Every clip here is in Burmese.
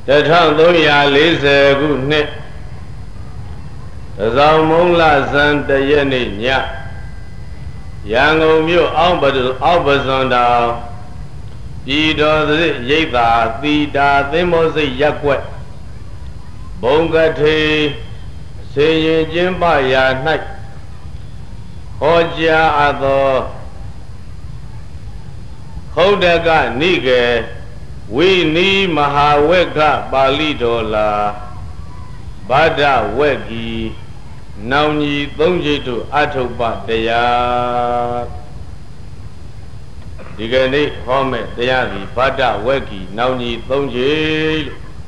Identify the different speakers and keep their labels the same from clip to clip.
Speaker 1: 1340ခုနှစ်တဇောင်းမုံလဇန်တရက်နေ့ညရန်ကုန်မြို့အောက်ပဇွန်တောင်ပြည်တော်သစ်ရိပ်သာသီတာသင်းမောစိတ်ရက်ွက်ဘုံကထေစေရင်ကျင်းပရာ၌ဟောကြားအပ်သောခုတ်တကနိကေဝိနီမဟာဝက္ခပါဠိတော်လာဗဒ္ဒဝက္ခီနောင်ကြီးသုံးကျိတ်တို့အထုပ္ပတရားဒီကနေ့ဟောမဲ့တရားဒီဗဒ္ဒဝက္ခီနောင်ကြီးသုံးကျိတ်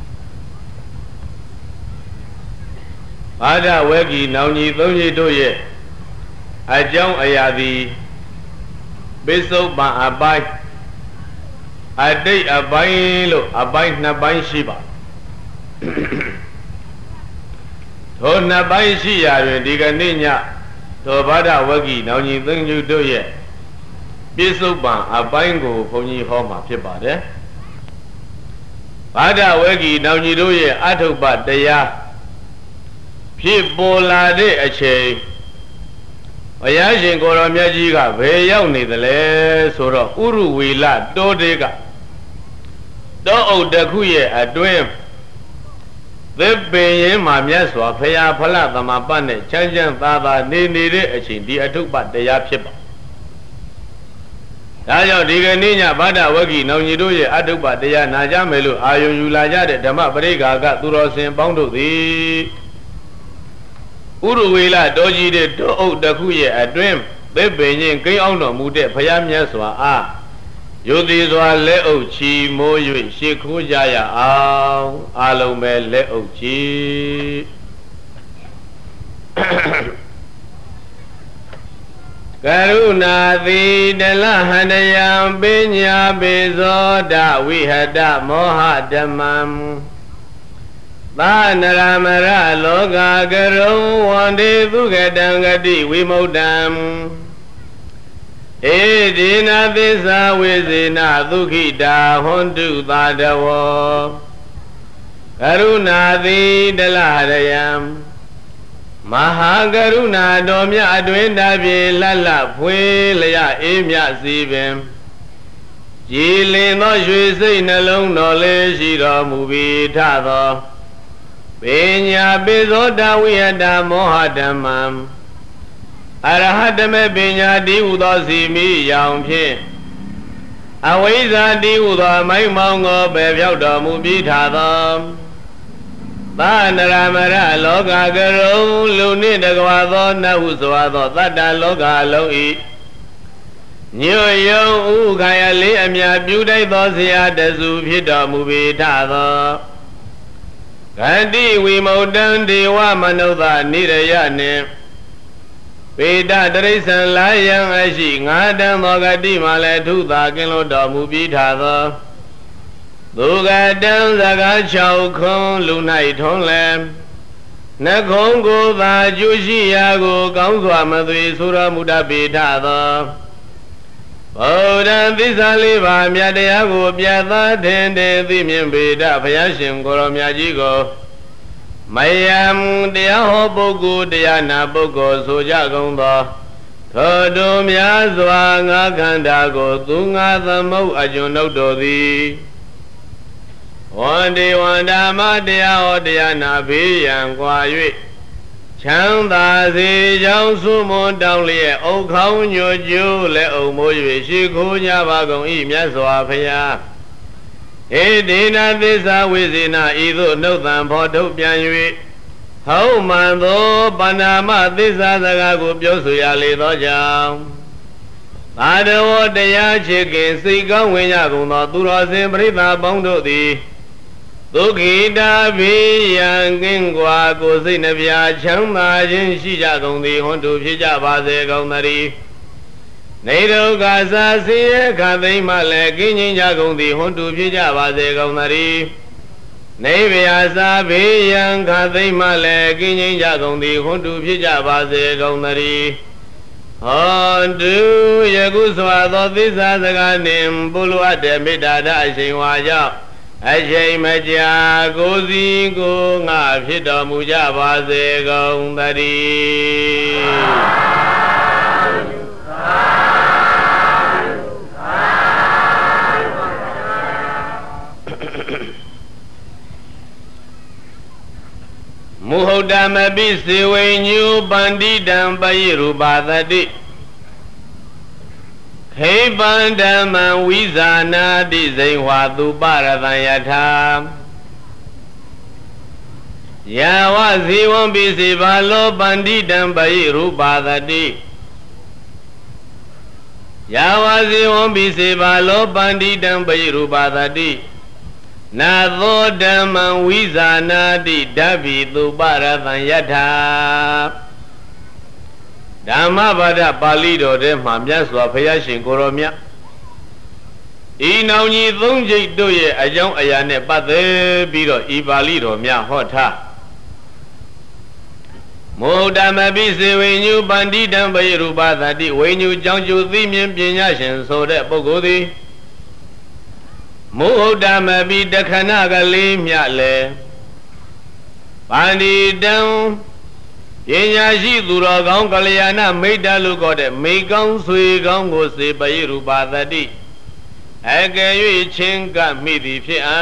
Speaker 1: ဗဒ္ဒဝက္ခီနောင်ကြီးသုံးကျိတ်တို့ရဲ့အကြောင်းအရာသည်ပိဿုပန်အပိုင်းအတိတ်အပိုင်းလို့အပိုင်းနှစ်ပိုင်းရှိပါထိုနှစ်ပိုင်းရှိရာတွင်ဒီကနေ့ညသောဗဒ္ဒဝက္ခီနောင်ကြီးသုံးကျိတ်တို့ရဲ့ပိဿုပန်အပိုင်းကိုဘုန်းကြီးဟောမှာဖြစ်ပါတယ်ဗဒ္ဒဝက္ခီနောင်ကြီးတို့ရဲ့အထုပ္ပတရားဖြစ်ပေါ်လာတဲ့အချိန်ဘုရားရှင်ကိုရောမြတ်ကြီးကဘယ်ရောက်နေသလဲဆိုတော့ဥရုဝေလတောတေကတောအုပ်တစ်ခုရဲ့အတွင်းသစ်ပင်ရင်မှာမြတ်စွာဘုရားဖလသမပတ်နဲ့ချမ်းချမ်းသာသာနေနေတဲ့အချိန်ဒီအထုပ္ပတရားဖြစ်ပါဒါကြောင့်ဒီကနေ့ညဗဒ္ဒဝက္ခီနောင်ကြီးတို့ရဲ့အထုပ္ပတရားနာကြမယ်လို့အာယုံယူလာကြတဲ့ဓမ္မပရိက္ခာကသူတော်စင်ပေါင်းတို့သည်ဥရဝေလတောကြီးတဲ့တောအုပ်တစ်ခုရဲ့အတွင်းသစ်ပင်ချင်းကိန်းအောင်တော်မူတဲ့ဘုရားမြတ်စွာအားယုတိစွာလက်အုပ်ချီမိုး၍ရှေ့ခိုးကြရအောင်အလုံးပဲလက်အုပ်ချီကရုဏာတိတလဟန္တယံပညာပေဇောဒဝိဟတမောဟဓမ္မံသာနရမရလောကကရုံဝန္တေသုခတံဂတိဝိမုဒ္ဒံဧဒီနာသစ္စာဝိဇေနဒုခိတာဟွန်တုသာတဝောကရုဏာတိတလရယံမဟာကရုဏာတော်မြတ်အတွင်တပြေလတ်လဖွေလျအေးမြစီပင်ကြည်လင်သောရွှေစိတ်နှလုံးတော်လေးရှိတော်မူပြီးထသောပညာပိဇောတဝိဟတမောဟဓမ္မံအရဟတမေပညာတိဟုသောစီမိရောင်ဖြင့်အဝိဇ္ဇာတိဟုသောမိုက်မောင်းကိုပယ်ဖြောက်တော်မူပြီးထသောသာနရမရလောကကရုံလူနှင့်တကွာသောနတ်ဟုဆိုသောတတ္တလောကလုံးဤညွတ်ယုံဥခာယလေးအမြပြုတိုက်သောဆရာတစုဖြစ်တော်မူပြီးထသောဂတိဝိမု တံဒေဝမနုဿနိရယနှင့်ပေတတရိစ္ဆန်လာယံအရှိငါတံသောဂတိမှလည်းထုသာကင်းလို့တော်မူပြီးထသောသူကတံစကား6ခွန်းလူ၌ထုံးလဲနှခုံးကိုသာကျူရှိရာကိုကောင်းစွာမသွေဆိုတော်မူတတ်ပေထသောဗုဒ္ဓံသစ္စာလေးပါးမြတ်တရားကိုပြတ်သားထင်သိမြင်ပေတဘုရားရှင်ကိုရောမြတ်ကြီးကိုမယံတရားဟောပုဂ္ဂိုလ်တရားနာပုဂ္ဂိုလ်ဆိုကြကုန်သောထိုတို့များစွာငါခန္ဓာကိုသူငါသမုတ်အကျွန်ုပ်တို့သည်ဝန္တေဝန္ဓမ္မတရားဟောတရားနာဘေးရန်ကွာ၍ချမ်းသာစေကြောင်းဆုမွန်တောင်းလျက်အုတ်ခေါင်းညွတ်ကျိုးလက်အုံမိုး၍ရှိခိုးကြပါကုန်၏မြတ်စွာဘုရားဧဒေနာသစ္စာဝိဇေနဤသို့နှုတ်သံဖော်ထုတ်ပြန်၍ဟောမှန်သောပဏာမသစ္စာစကားကိုပြောဆိုရလေသောကြောင့်သာတဝတရားချစ်ခင်စိတ်ကောင်းဝင်ကြကုန်သောသူတော်စင်ပရိသတ်ပေါင်းတို့သည်ဒုက္ခိတာဘေးရန်ကင်းကွာကိုစိတ်နှပြချမ်းသာခြင်းရှိကြကုန်သည်ဟွန်တူဖြစ်ကြပါစေကုန်သတည်းနေဒုက္ခသာစေခသိမ့်မှလည်းကင်းငြိမ်းကြကုန်သည်ဟွန်တူဖြစ်ကြပါစေကုန်သတည်းနေဗျာသာဘေးရန်ခသိမ့်မှလည်းကင်းငြိမ်းကြကုန်သည်ဟွန်တူဖြစ်ကြပါစေကုန်သတည်းဟောတုယခုစွာသောသစ္စာစကားနှင့်ပုလိုအပ်တဲ့မေတ္တာဓာတ်အရှင်ဝါကြောင့်အချိန်မကြာကိုစီကိုငါဖြစ်တော်မူကြပါစေကုန်သတည်းမုဟုတ်တမပိစေဝိညုပန္တိတံပယိရူပါသတိခေပန္ဓမ္မံဝိဇာနာတိဇိဝါသူပရတံယထာယာဝဇီဝံပိစေဘာလောပန္တိတံပယိရူပါသတိယာဝဇီဝံပိစေဘာလောပန္တိတံပယိရူပါသတိနာသောဓမ္မံဝိဇာနာတိဓဗ္ဗိသူပရတံယထာဓမ္မပါဒပါဠိတော်ထဲမှာမြတ်စွာဘုရားရှင်ကိုရောမြတ်ဤနောင်ကြီးသုံးကျိတ်တို့ရဲ့အကြောင်းအရာနဲ့ပတ်သက်ပြီးတော့ဤပါဠိတော်များဟောထားမောဓမ္မပိစေဝိညုပန္တိတံပယရူပသတိဝိညုကြောင့်ကျိုသိမြင်ပညာရှင်ဆိုတဲ့ပုဂ္ဂိုလ်သည်မုဟုတ်ဓမ္မပိတခဏကလေးမြလဲပန္တိတံပညာရှိသူတော်ကောင်းကလျာဏမိတ်တလို့ခေါ်တဲ့မိကောင်းဆွေကောင်းကိုစေပယရူပသတိအကယ်၍ချင်းကမိသည်ဖြစ်အံ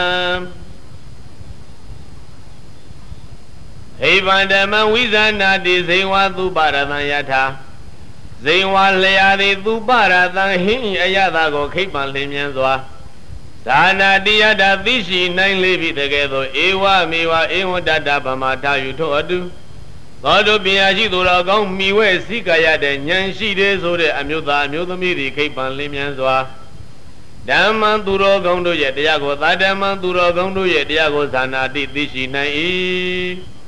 Speaker 1: ဟိဗန္ဓမံဝိဇာနာတိဇိဝါသူပရတံယထာဇိဝါလျာသည်သူပရတံဟင်းအယတာကိုခိပံလင်းမြန်စွာသာနာတိယတာသိရှိနိုင်လေပြီတကယ်သောဧဝမေဝဧဝတတဗမာထာယူထို့အတူသောတုပညာရှိသူတော်ကောင်းမိဝဲစည်းကာရတဲ့ဉာဏ်ရှိတယ်ဆိုတဲ့အမျိုးသားအမျိုးသမီးတွေခိပံလင်းမြန်စွာဓမ္မံသူတော်ကောင်းတို့ရဲ့တရားကိုသာဓမ္မံသူတော်ကောင်းတို့ရဲ့တရားကိုသာနာတိသိရှိနိုင်၏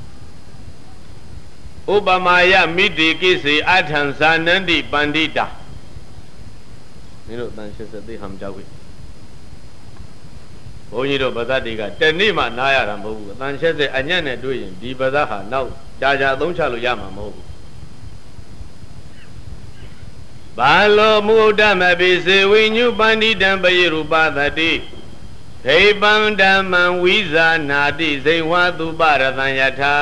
Speaker 1: ဥပမာယမိတိကိစေအထံဇာနန္တိပန္တိတာမင်းတို့တန်ရှစ်စသိဟမ်ကြောက်ပြီဘုန်းကြီးတို့ဗဇတ်တွေကတနေ့မှနားရတာမဟုတ်ဘူးအတန်ရှစ်စအညံ့နဲ့တွေ့ရင်ဒီဗဇတ်ဟာနောက်ကြာကြာအသုံးချလို့ရမှာမဟုတ်ဘူးဘာလောမုဒ္ဓမပိစေဝိညုပန္တိတံပယရူပသတိဒိပံဓမ္မံဝိဇာနာတိဇိဝါသူပရတံယထာ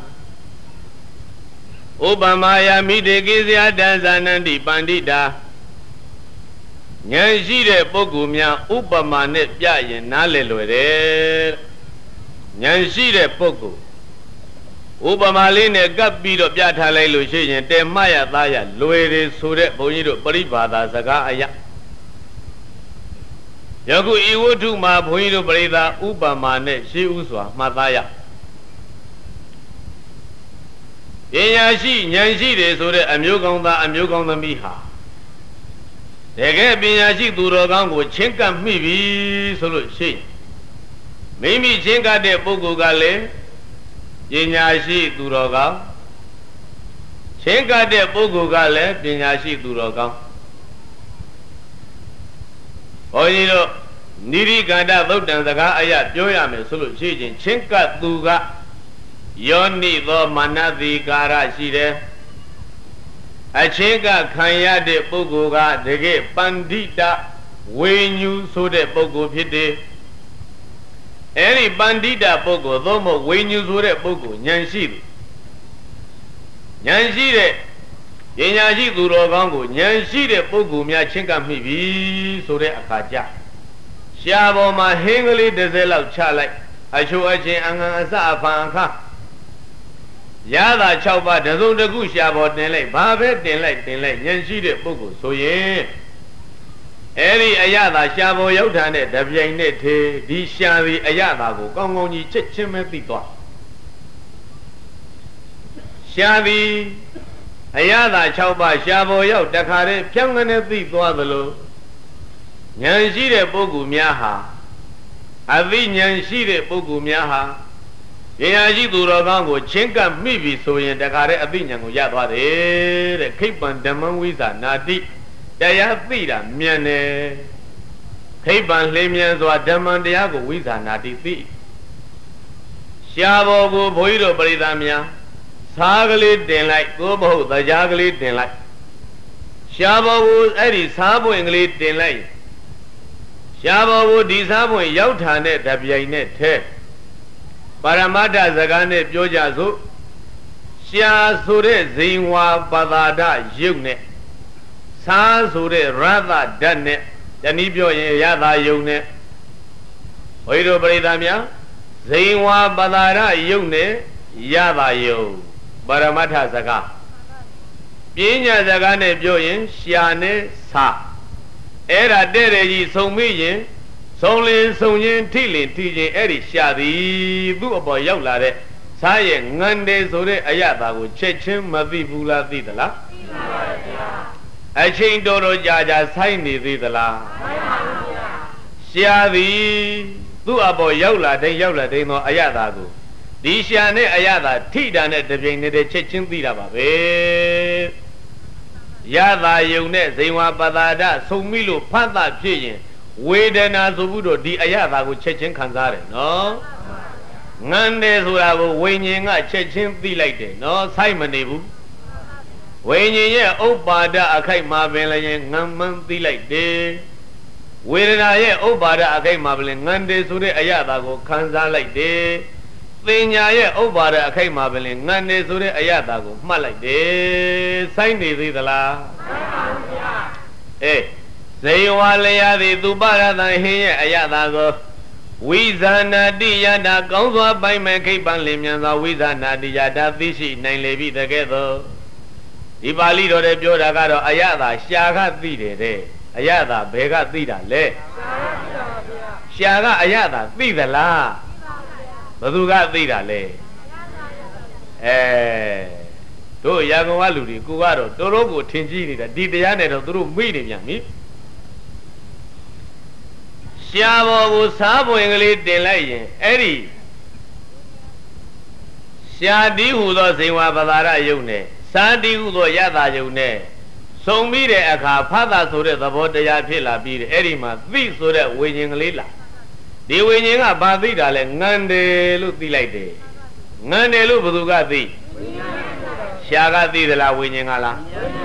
Speaker 1: ဥပမာယမိတေကိဇယတံဇာနန္တိပန္တိတာဉာဏ်ရှိတဲ့ပုဂ္ဂိုလ်များဥပမာနဲ့ပြရင်နားလည်လွယ်တယ်ဉာဏ်ရှိတဲ့ပုဂ္ဂိုလ်ဥပမာလေးနဲ့ကပ်ပြီးတော့ပြထားလိုက်လို့ရှိရင်တဲမှရသားရလွယ်တယ်ဆိုတဲ့ဘုန်းကြီးတို့ပရိဘာသာစကားအရာယခုဤဝတ္ထုမှာဘုန်းကြီးတို့ပရိသတ်ဥပမာနဲ့ရှင်းဥစွာမှတ်သားရပညာရှိဉာဏ်ရှိတယ်ဆိုတဲ့အမျိုးကောင်းသားအမျိုးကောင်းသမီးဟာတကယ်ပညာရှိသူတော်ကောင်းကိုချင်းကပ်မိပြီဆိုလို့ရှိရင်မိမိချင်းကပ်တဲ့ပုဂ္ဂိုလ်ကလည်းပညာရှိသူတော်ကောင်းချင်းကပ်တဲ့ပုဂ္ဂိုလ်ကလည်းပညာရှိသူတော်ကောင်းဘုန်းကြီးတို့နိရိကန္တသုတ်တံစကားအရာပြောရမယ်ဆိုလို့ရှိရင်ချင်းကပ်သူကယောနိသောမာနတိကာရရှိတယ်အချင်းကခံရတဲ့ပုဂ္ဂိုလ်ကတကယ်ပန္တိတဝိညုဆိုတဲ့ပုဂ္ဂိုလ်ဖြစ်တယ်အဲ့ဒီပန္တိတပုဂ္ဂိုလ်သို့မဟုတ်ဝိညုဆိုတဲ့ပုဂ္ဂိုလ်ဉာဏ်ရှိသူဉာဏ်ရှိတဲ့ပညာရှိသူတော်ကောင်းကိုဉာဏ်ရှိတဲ့ပုဂ္ဂိုလ်များချင်းကပ်မိပြီဆိုတဲ့အခါကျရှားပေါ်မှာဟင်းကလေးတစ်စက်လောက်ချလိုက်အချိုအချင်းအငံအစအဖန်အခါရတာ6ပါးတစုံတစ်ခုရှာပေါ်တင်လိုက်ဘာပဲတင်လိုက်ဉာဏ်ရှိတဲ့ပုဂ္ဂိုလ်ဆိုရင်အဲ့ဒီအရသာရှာပေါ်ရောက်တာနဲ့တပြိုင်နက်တည်းဒီရှာဒီအရသာကိုကောင်းကောင်းကြီးချက်ချင်းပဲသိသွားရှာဒီအရသာ6ပါးရှာပေါ်ရောက်တခါတည်းဖြောင်းကနေသိသွားသလိုဉာဏ်ရှိတဲ့ပုဂ္ဂိုလ်များဟာအသိဉာဏ်ရှိတဲ့ပုဂ္ဂိုလ်များဟာပညာရှိသူတော်ကောင်းကိုချင်းကပ်မိပြီဆိုရင်တခါတည်းအသိဉာဏ်ကိုရသွားတယ်တဲ့ခိပ္ပံဓမ္မဝိဇာနာတိတရားသိတာမြန်တယ်ခိပ္ပံလင်းမြန်စွာဓမ္မတရားကိုဝိဇာနာတိသိရှားဘောကိုဘုန်းကြီးတို့ပရိသတ်များစားကလေးတင်လိုက်ကိုမဟုတ်တရားကလေးတင်လိုက်ရှားဘောကိုအဲ့ဒီစားပွင့်ကလေးတင်လိုက်ရှားဘောကိုဒီစားပွင့်ရောက်ထာနဲ့တပြိုင်နဲ့ထဲပါရမတ္ထစကားနဲ့ပြောကြစို့ရှားဆိုတဲ့ဇိဝါပသာဒရုပ်နဲ့စားဆိုတဲ့ရသဓာတ်နဲ့တနည်းပြောရင်ရသာယုံနဲ့ဘုရားတို့ပရိသတ်များဇိဝါပသာဒရုပ်နဲ့ရသာယုံပါရမတ္ထစကားပညာစကားနဲ့ပြောရင်ရှားနဲ့စားအဲ့ဒါတဲ့တယ်ကြီးဆုံမိရင်ဆုံလင်ဆုံရင်ထိလင်ထိချင်းအဲ့ဒီရှာသည်သူ့အပေါ်ရောက်လာတဲ့စားရဲ့ငန်တယ်ဆိုတဲ့အရသာကိုချက်ချင်းမသိဘူးလားသိသလားသိပါပါဗျာအချိန်တော်တော်ကြာကြာဆိုင်နေသေးသလားမှန်ပါဗျာရှာသည်သူ့အပေါ်ရောက်လာတဲ့သောအရသာကိုဒီရှာနဲ့အရသာထိတာနဲ့တပြိုင်တည်းချက်ချင်းသိတာပါပဲရသာယုံနဲ့ဇိဝပသာဒဆုံမိလို့ဖတ်တာဖြစ်ရင်ဝေဒနာဆိုပြီးတော့ဒီအရသာကိုချက်ချင်းခံစားတယ်နော်ငန်းတယ်ဆိုတာကိုဝိညာဉ်ကချက်ချင်းသိလိုက်တယ်နော်ဆိုင်မနေဘူးဝိညာဉ်ရဲ့ဥပ္ပါဒအခိုက်မှာပင်လည်းငန်းမှန်းသိလိုက်တယ်ဝေဒနာရဲ့ဥပ္ပါဒအခိုက်မှာပင်ငန်းတယ်ဆိုတဲ့အရသာကိုခံစားလိုက်တယ်သင်ညာရဲ့ဥပ္ပါဒအခိုက်မှာပင်ငန်းတယ်ဆိုတဲ့အရသာကိုမှတ်လိုက်တယ်ဆိုင်နေသေးသလားမှန်ပါဗျာအေးဇေဝလျာသည်သူပရသဟင်းရဲ့အယတာကိုဝိဇာနာတိယတာကောင်းစွာပိုင်မဲ့ခိပံလင်မြန်စွာဝိဇာနာတိယတာသိရှိနိုင်လေပြီတကဲ့သို့ဒီပါဠိတော်ထဲပြောတာကတော့အယတာရှားကသိတယ်တဲ့အယတာဘယ်ကသိတာလဲရှားကအယတာသိသလားဘယ်သူကသိတာလဲတို့ရာဂဝလူတွေကိုကတော့တော်တော်ကိုထင်ကြီးနေတာဒီတရားနဲ့တော့သူတို့မိနေပြန်ပြီရှားဘောကိုစားပွင့်ကလေးတင်လိုက်ရင်အဲ့ဒီရှားတိဟုသောဇိဝပသာရယုံနဲ့စားတိဟုသောယတာယုံနဲ့ဆုံပြီးတဲ့အခါဖတ်တာဆိုတဲ့သဘောတရားဖြစ်လာပြီးတယ်အဲ့ဒီမှာသိဆိုတဲ့ဝိညာဉ်ကလေးလာဒီဝိညာဉ်ကဘာသိတာလဲငန်တယ်လို့သိလိုက်တယ်ငန်တယ်လို့ဘယ်သူကသိရှားကသိသလားဝိညာဉ်ကလား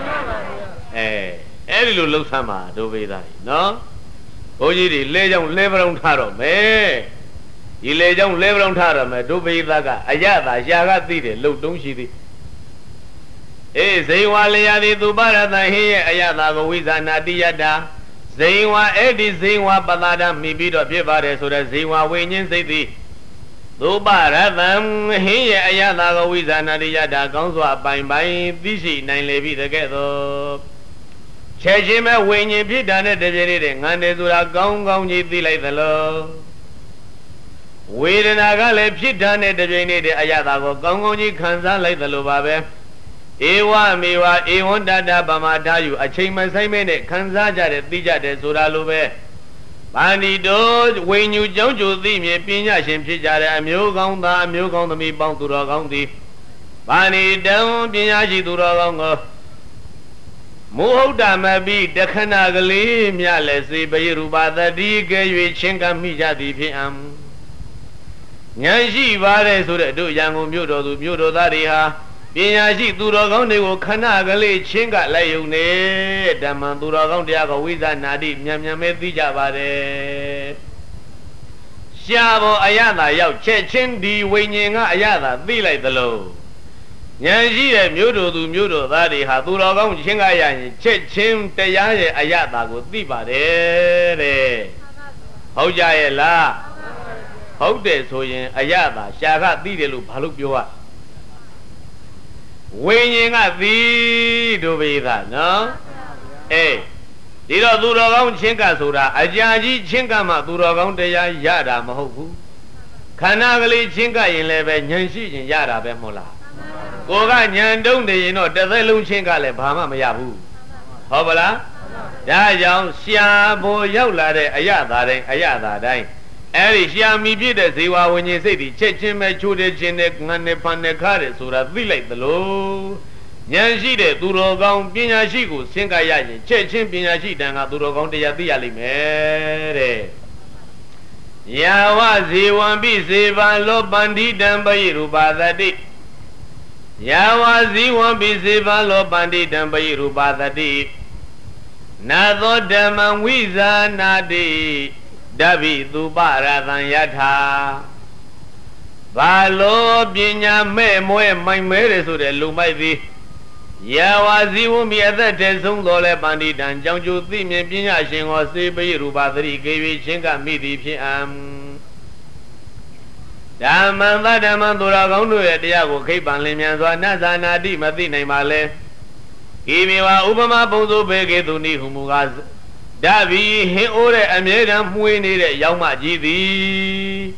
Speaker 1: အဲ့ဒီလိုလှုပ်ဆမ်းပါဒုဗေဒကြီးနော်ဘုန်းကြီးတွေလဲကြောင့်လဲပရုံထားတော့မယ်ဒီလဲကြောင့်လဲပရုံထားတော့မယ်ဒုဗေဒကအယတာရှားကသိတယ်လှုပ်တုံးရှိသည်အေးဇိဝလျာတိသူပရသဟင်းရဲ့အယတာကိုဝိဇာနာတိယတာဇိဝအဲ့ဒီဇိဝပသာဒမိပြီးတော့ဖြစ်ပါတယ်ဆိုတဲ့ဇိဝဝိညာဉ်စိတ်သည်သုပရသံဟင်းရဲ့အယတာကိုဝိဇာနာတိယတာကောင်းစွာပိုင်သိရှိနိုင်လေပြီတကဲ့သို့ချက်ချင်းပဲဝိညာဉ်ဖြစ်တာနဲ့တပြည့်တည်းငန်းတယ်ဆိုတာကောင်းကောင်းကြီးသိလိုက်သလိုဝေဒနာကလည်းဖြစ်တာနဲ့တပြည့်တည်းအယတာကိုကောင်းကောင်းကြီးခံစားလိုက်သလိုပါပဲဧဝမေဝဧဝံတတပမထာယုအချိန်မဆိုင်မဲနဲ့ခံစားကြတယ်သိကြတယ်ဆိုတာလိုပဲဗန္ဒီတို့ဝိညာဉ်ကြောင့်ကြိုသိမြင်ပညာရှင်ဖြစ်ကြတဲ့အမျိုးကောင်းသားအမျိုးကောင်းသမီးပေါင်းသူတော်ကောင်းသည်ဗန္ဒီတံပညာရှိသူတော်ကောင်းကိုမုဟုတ်တာမပြီးတခဏကလေးမြလည်းစေပယရူပသတိကဲ၍ချင်းကမိကြသည်ဖြစ်အံဉာဏ်ရှိပါတယ်ဆိုတဲ့တို့ရန်ကုန်မြို့တော်သူမြို့တော်သားတွေဟာပညာရှိသူတော်ကောင်းတွေကိုခဏကလေးချင်းကလိုက်ယုံနေဓမ္မသူတော်ကောင်းတရားကိုဝိဇာနာတိမြန်မြန်ပဲသိကြပါတယ်ရှားဘောအယတာရောက်ချက်ချင်းဒီဝိညာဉ်ကအယတာသိလိုက်သလိုဉာဏ်ရှိတဲ့မြို့တော်သူမြို့တော်သားတွေဟာသူတော်ကောင်းချင်းကရရင်ချက်ချင်းတရားရဲ့အယတာကိုသိပါတယ်တဲ့ဟုတ်ကြရဲ့လားဟုတ်တယ်ဆိုရင်အယတာရှားကသိတယ်လို့ဘာလို့ပြောရဝိညာဉ်ကသိတို့ပဲသာနော်အေးဒီတော့သူတော်ကောင်းချင်းကဆိုတာအကြာကြီးချင်းကမှသူတော်ကောင်းတရားရတာမဟုတ်ဘူးခန္ဓာကလေးချင်းကရင်လည်းပဲဉာဏ်ရှိရင်ရတာပဲမဟုတ်လားကိုကဉာဏ်တုံးနေရင်တော့တစ်သက်လုံးချင်းကလည်းဘာမှမရဘူးဟုတ်ပါလားဒါကြောင့်ရှားဖို့ရောက်လာတဲ့အယတာတိုင်းအယတာတိုင်းအဲ့ဒီရှားမိပြည့်တဲ့ဇေဝဝိညာဉ်စိတ်ဒီချက်ချင်းပဲချိုးတဲ့ချင်းနဲ့ငန်းနဲ့ဖန်နဲ့ခါတယ်ဆိုတာသိလိုက်သလိုဉာဏ်ရှိတဲ့သူတော်ကောင်းပညာရှိကိုဆင်းကရရင်ချက်ချင်းပညာရှိတန်ကသူတော်ကောင်းတရားသိရလိမ့်မယ်တဲ့ယာဝဇေဝံပိစေဗံလောပန္တိတံပယရူပသတိယာဝဇေဝံပိစေဗံလောပန္တိတံပယရူပသတိနာသောဓမ္မဝိဇာနာတိ Dabi Dubarathan Yatha Valo Binya Me Moe My Mere so the Lumai Yawazi won't be at the Tesum Dole Bandit and Janju Thimi Pinya Shin or Sibi Rubadri gave Chinka Midi Piam Damanda Damandura Gondu at Diago Cape and Limian Nazana Di Matina Male Imiwa Ubama Bozo Bege Duni Humugas Davi He Ore Amedam Winnie Yama Gidi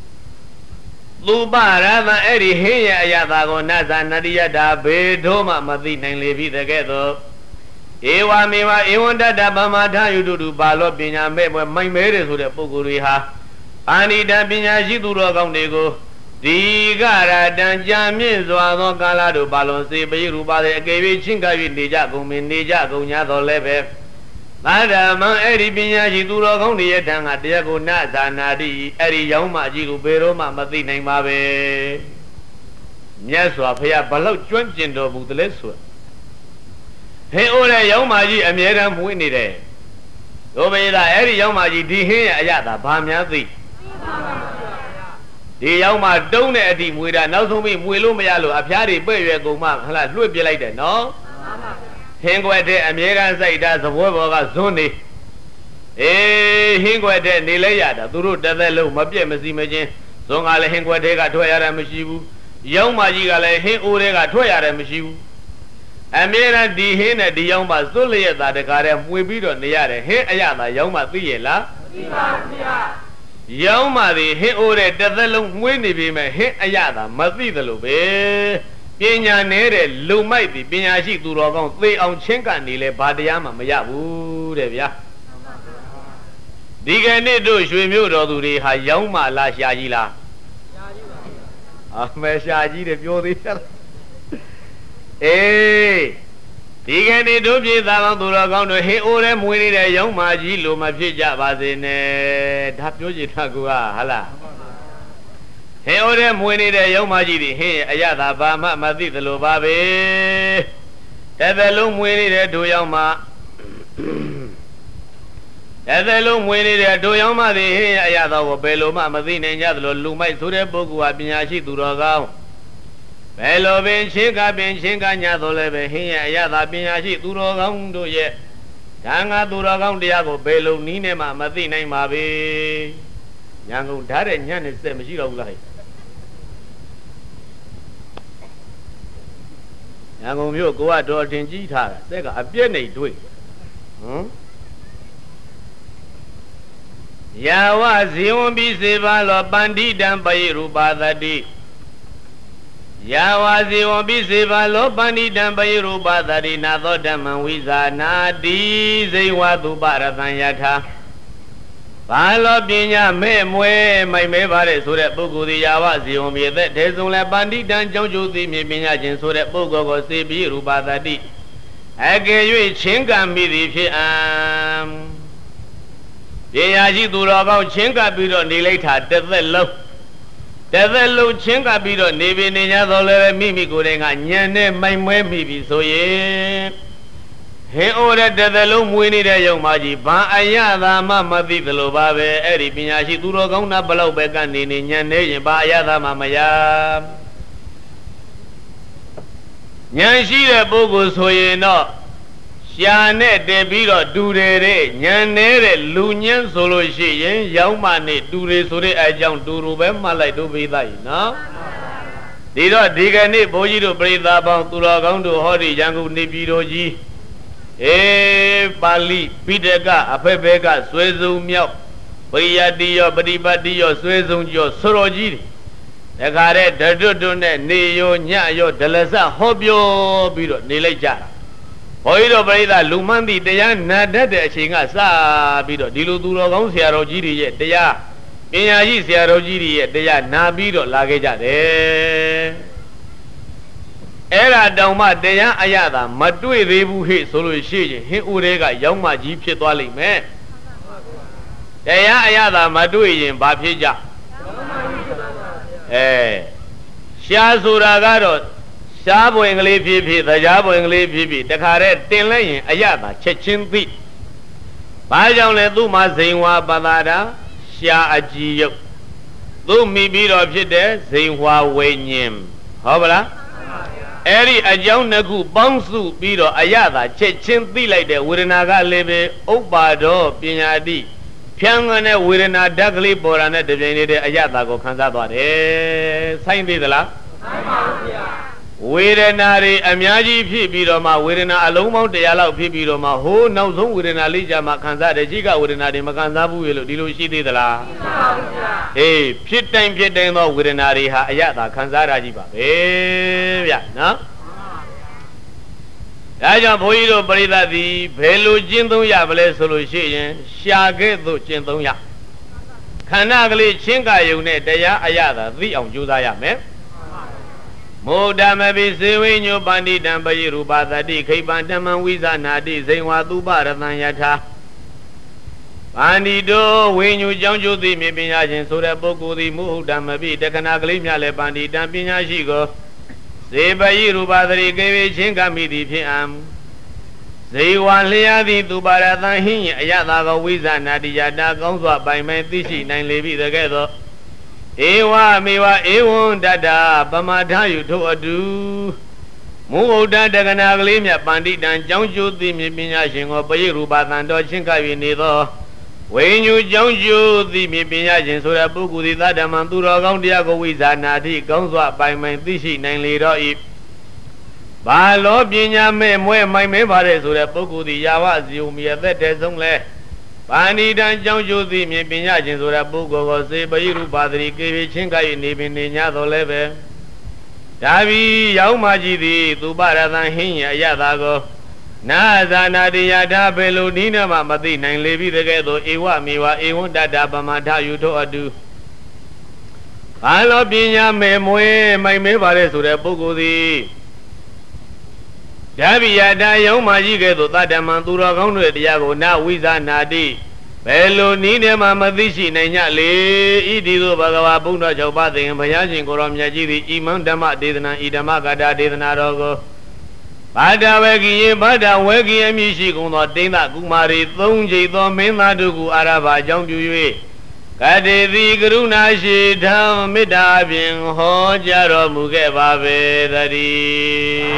Speaker 1: Lubarava Eri Heya Yadago Nazana Diada Bedoma Matina Levi the Ghetto Ewa Miwa Ewanda Dabamata you do Balo Binya Mebe my marriage with the Puguriha Ani Dabinya Jiduro Gondego Digara Danjamin Zoano Galado Balon Sibi Ruba gave Chinka Nija Gumin Nija Gunyado Leve Madam Eri Binya Jiduro Gondi Tanga Diago Nazana Di Eri Yoma Jiru Beroma Matina Mabe Nyaswa Pia Balo Junjindo Budlesu He Ore Yomaji Amiram Winnie Obeda Eri Yomaji Dihe Ayada Bamyazi The Yama don't at him with an Nozomi Muilumayalo, a Piari Boy Goma, Louis like that, no? Hinguete American say that's a word of a zone. Eh, Hinguete Nilayada, Duru Davelo, Mabia Messimagin, Zonga Hinguetega Toyara Meshibu, Yoma Yigale, Hin Urega Toyara Meshibu. Amira di Hina di Yoma Zulia that the Garem will be on the Yara, Hin Ayana, Yoma Thiela. Yoma the Hin Ure Davalum Winnie be my Hin Ayada, Mazi the Lube. Pinya Nere, Lumaiti, Pinyashi to Rogon, they on Chenka Nile, Badiama, Mayabu, Devia. Digane do Shwimudo to the Hayoma La Shagila. Ahmeshaji, the beauty. Eh, Digane do be that to Rogon to He Ure Muni, the young Maji, Luma Pija Bazine, Tapuji Tagua, Hala. He ore Muni the Yomaji, he Ayada Bama Mazi the Lubabe Evelum Winnie the Duyama Evelum Winnie the Duyama, the he Ayada Beloma Mazine Yadlo Lumai to the Bogua Binyashi Duragao Belo Ben Shinka Ben Shinka Yadolebe, he Ayada Binyashi Duragam do ye Tanga Duragam Diago Belo Ninema Mazine Mabe Yango Dare Yan is the Mashiro Lai. Yango Mio go out door in Gita, they got a piano doing. Yawa Ziumbi Sivala Bandit and Bayruba that day. Yawa Ziumbi Sivala Bandit and Bayruba that in other Daman Wizana, these they were to Barathan Yata. Palo Binya Me Mue, my Mevare, so that Bugu the Yawa Ziumbi, that there's only a bandit and Jojo the Mibinajin, so that Bugo was Sibi Ruba that day. I gave you a chinka midi. Yaji Duraba Chinka Bido Nilata, Develo Chinka Bido, Nibi Nina, Mimi Gorenga, Yane, my Memi, so ye. He ordered Develo Winnie the Yomaji, Ba Ayada, Mamma Vivelo Babe, Eri Pinashi Durogona, Balo Begani, Yane, Ba Ayada Mamaya Yanshi the Bogus, so ye know. Shane de Biro Dure, Yanere, Lunian Solution, Yaumane, Dure Sure, Ajam Durube, Malay to be thy, no? Did not dig any boy to breathe about Turagon to Hori, Yango Nibiroji, Bali, Pitega, Apebega, Swezum Yap, Payadio, Badibadio, Swezum, your Soroji, the Gare, the Dudune, Neo, Nyayo, Delasa, Hobio, Biro, Nileja. Oiro Breda, Lumandi, Dayan, Nada, Chinga, Bido, Diluduro, Siarojiri, Dea, Piaji, Siarojiri, Dea, Nabido, Lageja, Era Dauma, Dea, Ayada, Matui, Rebu, He, Solushi, He Urega, Yoma, Jeep, Chitwali, man. Dea, Ayada, Matui, in Bapija. Shazuragaro. Shabo English PP, the Jabo English PP, the Caret, Tilay, Ayada, Chechin Beat. Bajan Leduma Zingwa Balada, ရှာအကြည်ယုတ်သူမိပြီးတော့ဖြစ်တဲ့ဇိမ်ဝါဝိညာဉ်ဟုတ်ပါလားအဲ့ဒီအကြောင်းနှစ်ခုပေါင်းစုပြီးတော့အရသာချက်ချင်းသိလိုက်တဲ့ဝေဒနာကလည်းပဲဥပ္ပါဒောပညာတိဖြန်းငနဲ့ဝေဒနာဓာတ်ကလေးပေါ်တာနဲ့တပြိုင်တည်းအရသာကိုခံစားသွားတယ်ဆိုင်သေးသလားဆိုင်ပါဘူးဗျာဝေဒနာတွေအများကြီးဖြစ်ပြီးတော့မှဝေဒနာအလုံးပေါင်း100လောက်ဖြစ်ပြီးတော့မှဟိုးနောက်ဆုံးဝေဒနာလေးကြမှာခံစားတယ်ရှိကဝေဒနာတွေမခံစားဘူးလို့ဒီလိုရှိသေးသလားမရှိပါဘူးဗျာအေးဖြစ်တိုင်းသောဝေဒနာတွေဟာအရသာခံစားရကြီးပါပဲဗျာနော်ဒါကြောင့်ဘုန်းကြီးတို့ပရိသတ်သည်ဘယ်လိုကျင့်သုံးရမလဲဆိုလို့ရှိရင်ရှာခဲ့သို့ကျင့်သုံးရခန္ဓာကလေးချင်းကယုံနဲ့တရားအရသာသိအောင်ကြိုးစားရမယ်မောဒမပိစေဝိညုပန္တိတံပယိရူပသတိခိပံတမံဝိဇာနာတိဇိဝါသုပရတံယထာပန္တိတောဝိညုကြောင့်ကျိုးသိမြင်ပညာရှင်ဆိုတဲ့ပုဂ္ဂိုလ်သည်မုဟုဓမ္မပိတခဏကလေးမြလည်းပန္တိတံပညာရှိကိုဇေပယိရူပသတိကေဝေချင်းကမိသည်ဖြစ်အံဇေဝလျာသည်သူပါရတံဟိယအယတာကဝိဇာနာတိယတာကောင်းစွာပိုင်ပိုင်သိရှိနိုင်လေပြီတကဲ့သို့ဧဝမေဝဧဝံတတ္တပမထယုထိုအတုမုဩဒတကနာကလေးမြတ်ပန္တိတံကြောင်းကျိုးသိမြင်ပညာရှင်ကိုပယိရူပသံတော်ချင်းကပ်၍နေသောဝိညုကြောင်းကျိုးသိမြင်ပညာရှင်ဆိုတဲ့ပုဂ္ဂိုလ်သည်သတ္တမံသူတော်ကောင်းတရားကိုဝိဇာနာတိကောင်းစွာပိုင်ပိုင်သိရှိနိုင်လေတော့၏ဘာလောပညာမဲ့မွဲမိုင်မဲပါတဲ့ဆိုတဲ့ပုဂ္ဂိုလ်သည်ယာဝဇီဝမီအသက်တည်းဆုံးလဲပါဏိတံကြောင့်ကျိုးသိမြင်ပညာရှင်ဆိုတဲ့ပုဂ္ဂိုလ်ကိုစေပယိရူပသတိကေဝေချင်းကပ်၍နေပင်နေညတော်လဲပဲဒါပြီးရောက်မှကြည့်သည်သူပရသံဟင်းရအယတာကိုနာဇာနာတိယထာဘေလိုနိနမမသိနိုင်လေပြီတကဲ့သို့ဧဝမေဝဧဝံတတ္တပမထယုထိုအတုဘာလောပညာမဲ့မွဲမိုင်မဲပါတဲ့ဆိုတဲ့ပုဂ္ဂိုလ်သည်ဓာဗိယတာယောမှရှိခဲ့သို့တတ္တမံသူတော်ကောင်းတွေတရားကိုနာဝိဇာနာတိဘယ်လိုနည်းနဲ့မှမသိရှိနိုင်ကြလေဣတိသို့ဘဂဝါဘုန်းတော်၆ပါးသင်္ကဘုရားရှင်ကိုရောမြတ်ကြီးသည်ဣမံဓမ္မဒေသနာဣဓမ္မကတာဒေသနာတော်ကိုဘာဒဝေကိယေဘာဒဝေကိယမြည်ရှိကုန်သောတိန္ဒကုမာရီ၃ချိန်သောမင်းသားတို့ကိုအာရဘာအကြောင်းပြု၍ကတေတိကရုဏာရှိဓမ္မမေတ္တာဖြင့်ဟောကြားတော်မူခဲ့ပါပေသတည်း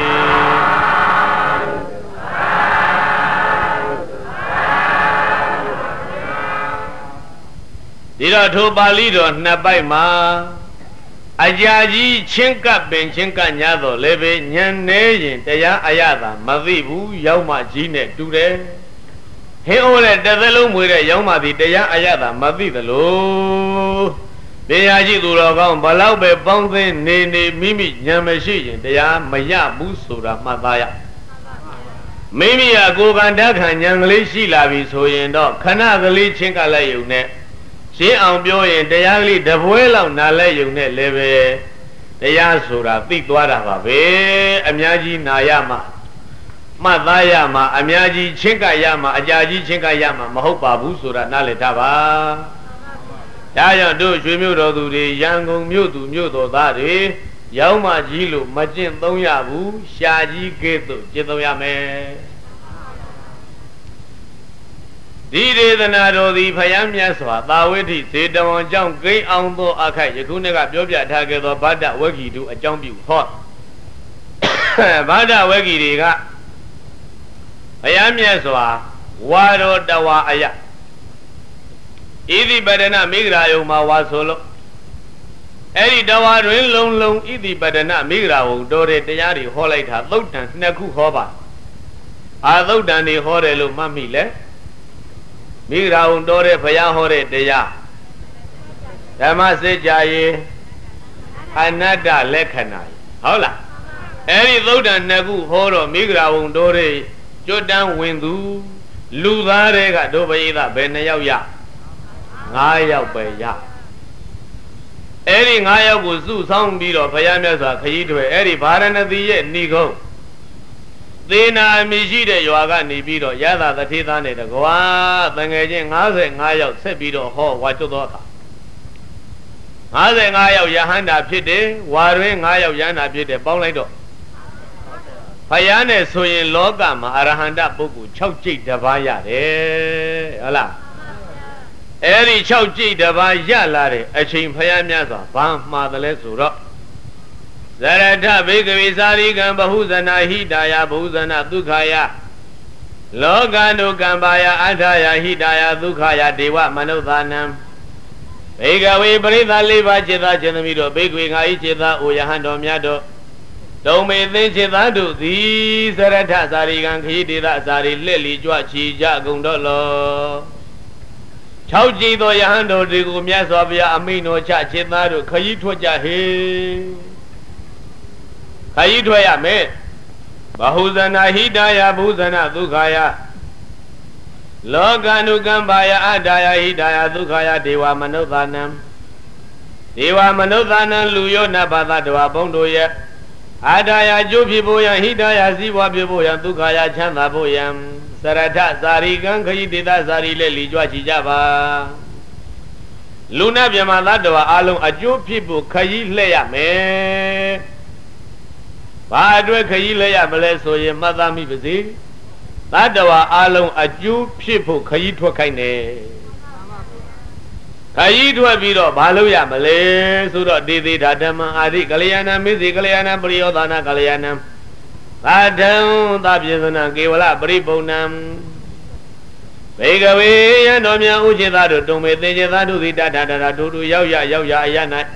Speaker 1: ဒီတော့ထိုပါဠိတော်နှစ်ပိုက်မှာအကြာကြီးချင်းကပ်ပင်ချင်းကပ်ညာတော့လည်းပဲညံနေရင်တရားအရသာမသိဘူးရောက်မှကြီးနဲ့တူတယ်ဟင်းအိုးတဲ့တစ်သလုံးမွေတဲ့ရောက်မှဒီတရားအရသာမသိသလိုတရားရှိသူတော်ကောင်းဘလောက်ပဲပေါင်းသင်းနေမိမိညံမရှိရင်တရားမရဘူးဆိုတာမှတ်သားရမိမိကကိုယ်ကံဓာတ်ခံညံကလေးရှိလာပြီဆိုရင်တော့ခဏကလေးချင်းကပ်လိုက်ရုံနဲ့ရှင်းအောင်ပြောရင်တရားကလေးတပွဲလောက်နားလဲယုံနဲ့လည်းပဲတရားဆိုတာသိသွားတာပါပဲအများကြီးနာရမှာမှတ်သားရမှာအများကြီးချင်းကပ်ရမှာအကြာကြီးချင်းကပ်ရမှာမဟုတ်ပါဘူးဆိုတာနားလည်ထားပါဒါကြောင့်တို့ရွှေမြို့တော်သူတွေရန်ကုန်မြို့သူမြို့တော်သားတွေရောက်မှကြီးလို့မကျင့်သုံးရဘူးရှာကြီးကဲ့သို့ကျင့်သုံးရမယ်ဒီဒေသနာတော်သည်ဖယားမြတ်စွာသာဝိထိစေတဝန်ကြောင့်ဂိမ်းအောင်သောအခါယခုနေ့ကပြောပြထားခဲ့သောဗဒ္ဒဝဂ္ဂီတို့အကြောင်းပြုဟောဗဒ္ဒဝဂ္ဂီတွေကဖယားမြတ်စွာဝါရောတဝါအယဣတိပဒနာမိဂရာယုံမှာဝါဆိုလို့အဲ့ဒီတဝါတွင်လုံးလုံးဣတိပဒနာမိဂရာဝုံတော်တဲ့တရားတွေဟောလိုက်တာသုတ်တန်နှစ်ခုဟောပါအာသုတ်တန်တွေဟောတယ်လို့မှတ်မိလဲမိဂရာဝုံတော်တဲ့ဘုရားဟောတဲ့တရားဓမ္မစကြာယေအနတ္တလက္ခဏာဟုတ်လားအဲ့ဒီသုတ်တန်နှစ်ခုဟောတော့မိဂရာဝုံတော်တဲ့ကျွတ်တန်းဝင်သူလူသားတွေကဒုပရိသဘယ်နှယောက်ရ9ယောက်ပဲရအဲ့ဒီ9ယောက်ကိုစုဆောင်းပြီးတော့ဘုရားမြတ်စွာခရီးတွေ့အဲ့ဒီဗာရဏသီရဲ့ဏိကုံးသေနာအမိရှိတဲ့ရွာကနေပြီးတော့ရသသတိသားနဲ့တကွာတန်ငယ်ချင်း55ယောက်ဆက်ပြီးတော့ဟောဝါကျွတ်သောအခါ55ယောက်ယဟန္တာဖြစ်တယ်ဝါတွင်9ယောက်ယဟန္တာဖြစ်တယ်ပေါင်းလိုက်တော့ဘုရားနဲ့ဆိုရင်လောကမှာအရဟန္တပုဂ္ဂိုလ်6ကျိတ်တစ်ပါးရတယ်ဟုတ်လား Eri Chauchi Dava Yalare, a chim Payamyaza, Bam Madalesura Zarata Bigavizari Gambahuzana Hidaya Buzana Dukaya Logano Gambaya Adaya Hidaya Dukaya Dewa Manovanam Begawe Brida Liva Jeda Janamido, Bigwing Aicheda Uyahando Miado Don't me think Jedadu, these Zarata Sarigan Hidida Sari Lily Juachi Jagundolo Chauji do Yahando de Gumiasovia Amino Chachinaru, Kayitwaja he Kayitwaya me Bahuzana Hidaya Buzana Dukaya Loganu Gambaya Adaya Hidaya Dukaya Dewa Manovanam Dewa Manovanam Luyo Nabada Dua Bondoya Adaya Jupiboya Hidaya Ziwa Biboya Dukaya Chanda Boyam Sarata Sarigan Kayidida Sari Leli Java Luna Biamadadwa Alum Aju people Kayi Leya me Badwe Kayi Leya Maleso Madami Vizi Nadawa Alum Aju people Kayitwa Kaine Kayitwa Vido Baluya Male Sura Didi Dadama Adi Kalayana Mizi Kalayana Briodana Kalayana Adam Tabizana Givala Bribonam Begawe and Omia Ujida to me the Jadu the Dada to Yaya Yana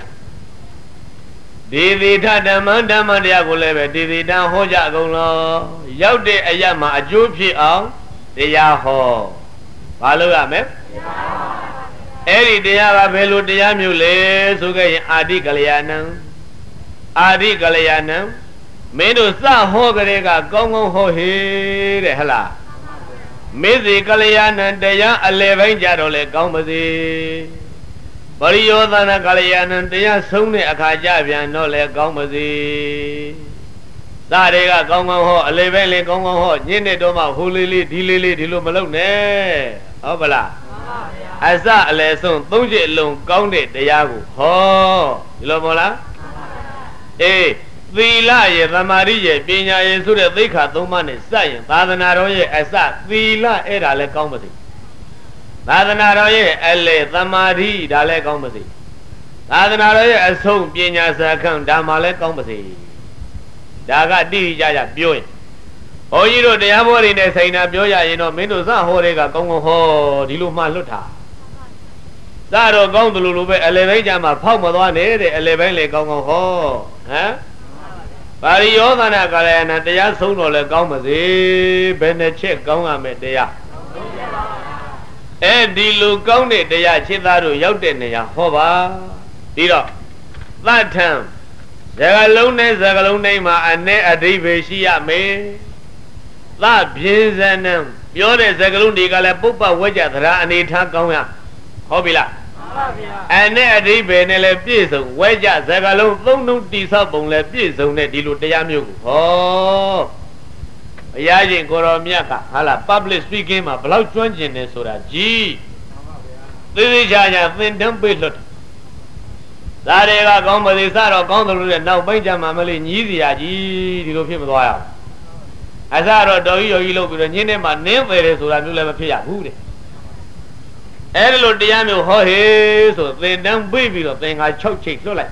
Speaker 1: Didi Tadamanda Mandiaguleve, Didi Dan Hoja Golo, Yaude Ayama, a Jupi on the Yaho Paluame Eri Diava Velu Diamule, Suga Adi Galianam Adi Galianam Mendo sa hogarega gongon ho he de hala Mizi Kalayana Daya 11 Jarole Gombazi Bariyodana Kalayana Daya Suni Akajabian Nole Gombazi Sarega Gongon ho 11 Le Gongon ho Yene Doma Hulili Dilili Dilu Malone Obala Asa Aleson Tunji Lung Gondi Dayagu Ho Dilomola Eh Vila ye Ramari ye Pinya ye Sure Dika Dumani Sayan Badanaroye Asa Vila Era Le Comedy Badanaroye Ele Ramari Dale Comedy Badanaroye Asom Pinya Sakan Damale Comedy Daga Di Jaya Bioy Oyiro de Amori ne Saina Bioya you know Mendoza Horega Congo Ho Diluma Luta Saro Gondulu Elevajama Pomadone Eleven Le Congo Ho Huh? Bariyodana Kalayana Daya Sunole Gomazi, Beneche Gonga Medea. Edilu Goni Daya Chidaru Yodenia Hova. Diro. That time. Zagalone Ma and Ne Adiveshia me. That Pinsanum. Yore Zagalundi Galapupa Wajatra and Ita Gonga. Hobila. And there they benele piso, Waja Zagalon, no disabon le piso, ne dilu de yamu. Oh, Yajin Koromiaka, Hala, public speaking, a blood twenty sura. Gee, this is Jaya, then don't be lot. Zarega Gomba, the Saro Gondol, and now Benjamin Mamali, Nizia, Gee, the Lopim Royal. Azaro do you look with a Ninema, never so I will never pay a hoodie. Hello, Diamo, ho, so they don't baby of thing I choke chicks, so like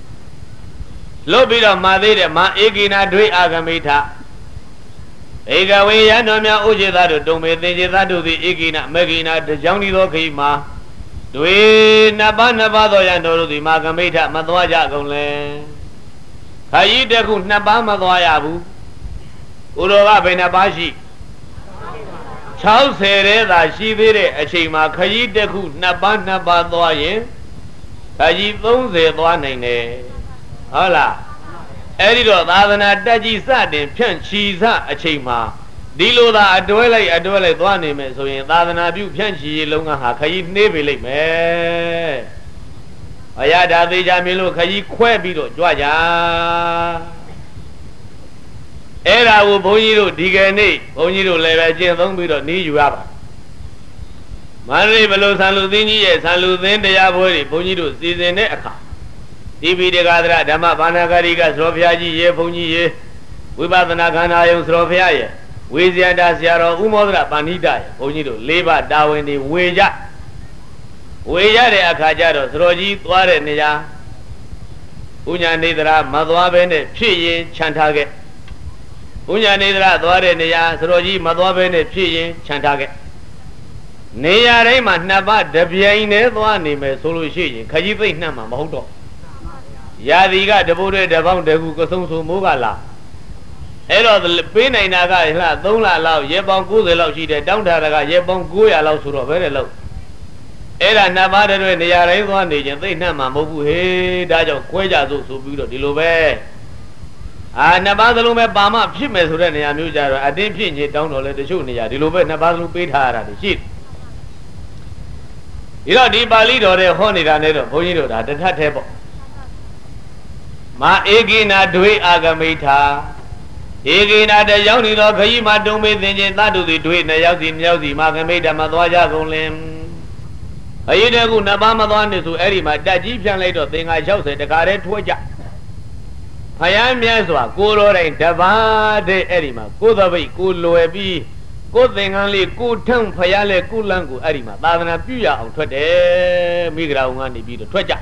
Speaker 1: Lobby of Madrid, Ma Egina Dre Agamita Egaway, Anomia Ujeda, don't make that to the Egina, Megina, the Johnny Lokima Dwe Nabana Vado Yando, the Magamita, Madwaja Gole Hayidaku Nabama Doyabu Uroa Benabashi Charles Hereda, she did it, a chima, Kayi Deku, Nabana Badoye, Kayi Those, one name. Hola. Editor, Adana Daji Sadin, Pian, she's a chima. Dilo da Adwele, one name, so in Adana Bu Pianchi, Longa, Kayi Nebili, me. Ayada de Jamilo, Kayi Quebito, Joya. Era will Bonito, Digane, Bonito, Levajan, don't be don't need you up. Mare below San Ludini, San Ludin, the Yabori, Bonito, season Eka. Divi de Gadra, Dama Banagariga, Sofiaji, Ye Pony, Wibatanakana, Sofia, Wizianda Siaro, Umodra, Panida, Bonito, Leva, Dawini, Weja. ဝေရတဲ့အခါကျတော့သတော်ကြီးသွားတဲ့နေရာဥညာနေသရာမသွားဘဲနဲ့ဖြစ်ရင်ခြံထားခဲ့ဥညာနေသရာသွားတဲ့နေရာသတော်ကြီးမသွားဘဲနဲ့ဖြစ်ရင်ခြံထားခဲ့နေရာတိုင်းမှာနှစ်ပါးတပြိုင်တည်းသွားနေမယ်ဆိုလို့ရှိရင်ခကြီးသိမ့်နှံ့မှာမဟုတ်တော့ရာသီကတပိုးတဲ့တပေါင်းတကူကစုံစုံမိုးကလာအဲ့တော့ပေးနိုင်တာကဟလား3လလောက်ရေပေါင်း90လောက်ရှိတယ်တောင်းထားတာကရေပေါင်း900လောက်ဆိုတော့ဘယ်နဲ့လောက်အဲ့ဒါနှစ်ပါးတည်းနေရာတိုင်းသွားနေခြင်းသိမ့်နှံ့မှာမဟုတ်ဘူးဟေးဒါကြောင့်ခွဲကြစို့ဆိုပြီးတော့ဒီလိုပဲနှစ်ပါးသလုံးပဲပါမဖြစ်မယ်ဆိုတဲ့နေရာမျိုးကြတော့အတင်းဖြစ်ညတောင်းတော်လဲတချို့နေရာဒီလိုပဲနှစ်ပါးသလုံးပေးထားရတာရှိဒီတော့ဒီပါဠိတော်တဲ့ဟောနေတာနဲ့တော့ဘုန်းကြီးတို့ဒါတထထဲပေါ့မာဧကိနာဒွေအာဂမိထာဧကိနာတရောက်နေတော့ခရီးမှာတုံးမေးသင်ခြင်းသတ္တုတွေဒွေနဲ့ရောက်စီမြောက်စီမာဂမိဓမ္မသွားကြကုန်လင်ခရီးတဲ့ခုနှစ်ပါးမသွားနေဆိုအဲ့ဒီမှာတက်ကြီးပြန်လိုက်တော့သင်္ဃာ60တခါတည်းထွေးကြဖယားမြတ်စွာကိုတော်တိုင်းတပါးတဲ့အဲ့ဒီမှာကိုသပိတ်ကိုလွယ်ပြီးကိုသင်္ကန်းလေးကိုထန့်ဖယားလေကိုလန်းကိုအဲ့ဒီမှာသာသနာပြုရအောင်ထွက်တယ်မိဂရာုံကနေပြီးတော့ထွက်ကြ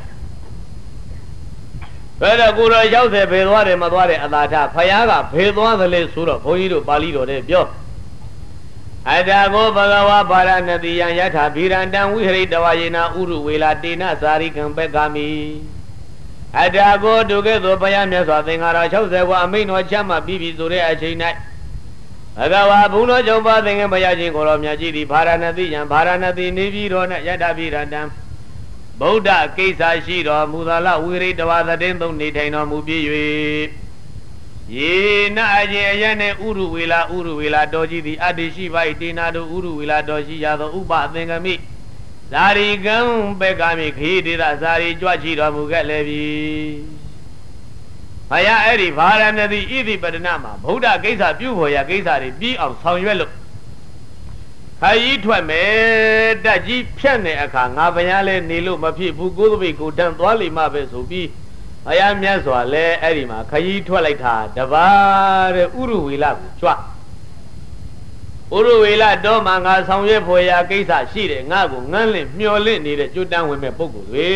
Speaker 1: ဘယ်တော့ကိုတော်60ဖေသွားတယ်မသွားတယ်အသာထဖယားကဖေသွားသလဲဆိုတော့ဘုန်းကြီးတို့ပါဠိတော်နဲ့ပြောအတကောဘဂဝါပါရဏတိယံယထာဗိရန္တံဝိဟရိတဝယေနာဥရုဝေလာတေနဇာရိကံပက္ခမိအတကောဒုကဲ့သို့ဘုရားမြတ်စွာသင်္ဃာတော်60ဝါအမိန့်တော်ချမှတ်ပြီးပြီဆိုတဲ့အချိန်၌ဘဂဝါဘုံတော်ကြောင့်ပါသင်္ကန်းဘုရားရှင်ကိုတော်မြတ်ကြီးသည်ဗာရဏတိယံဗာရဏတိနေပြည်တော်၌ယထာဗိရန္တံဗုဒ္ဓကိစ္စရှိတော်မူသာလဝိရိတဝါသတင်သုံးနေထိုင်တော်မူပြီး၍ယေနအခြင်းအယနဲ့ဥရုဝေလာတော်ကြီးသည်အတ္တိရှိပါ၏တေနာတို့ဥရုဝေလာတော်ရှိရသောဥပအသင်္ကမိဇာရိကံပက္ခမိခေဒေသဇာရိကြွရှိတော်မူခဲ့လည်းပြီဘုရားအဲ့ဒီဗာရဏသီဣတိပတနာမှာဗုဒ္ဓကိစ္စပြုဖို့ရကိစ္စတွေပြီးအောင်ဆောင်ရွက်လို့ခရီးထွက်မယ်တက်ကြီးဖြတ်နေအခါငါဘုရားလဲနေလို့မဖြစ်ဘူးကိုယ်သပိတ်ကိုတန်သွားလိမ့်မှပဲဆိုပြီးဘုရားမြတ်စွာလဲအဲ့ဒီမှာခရီးထွက်လိုက်တာတပါးတဲ့ဥရုဝေလကိုကြွဥရုဝေလတော့မှငါဆောင်ရွက်ဖို့ရကိစ္စရှိတယ်ငါကိုငန်းလင့်မျောလင့်နေတဲ့ကျွတ်တန်းဝင်မဲ့ပုဂ္ဂိုလ်တွေ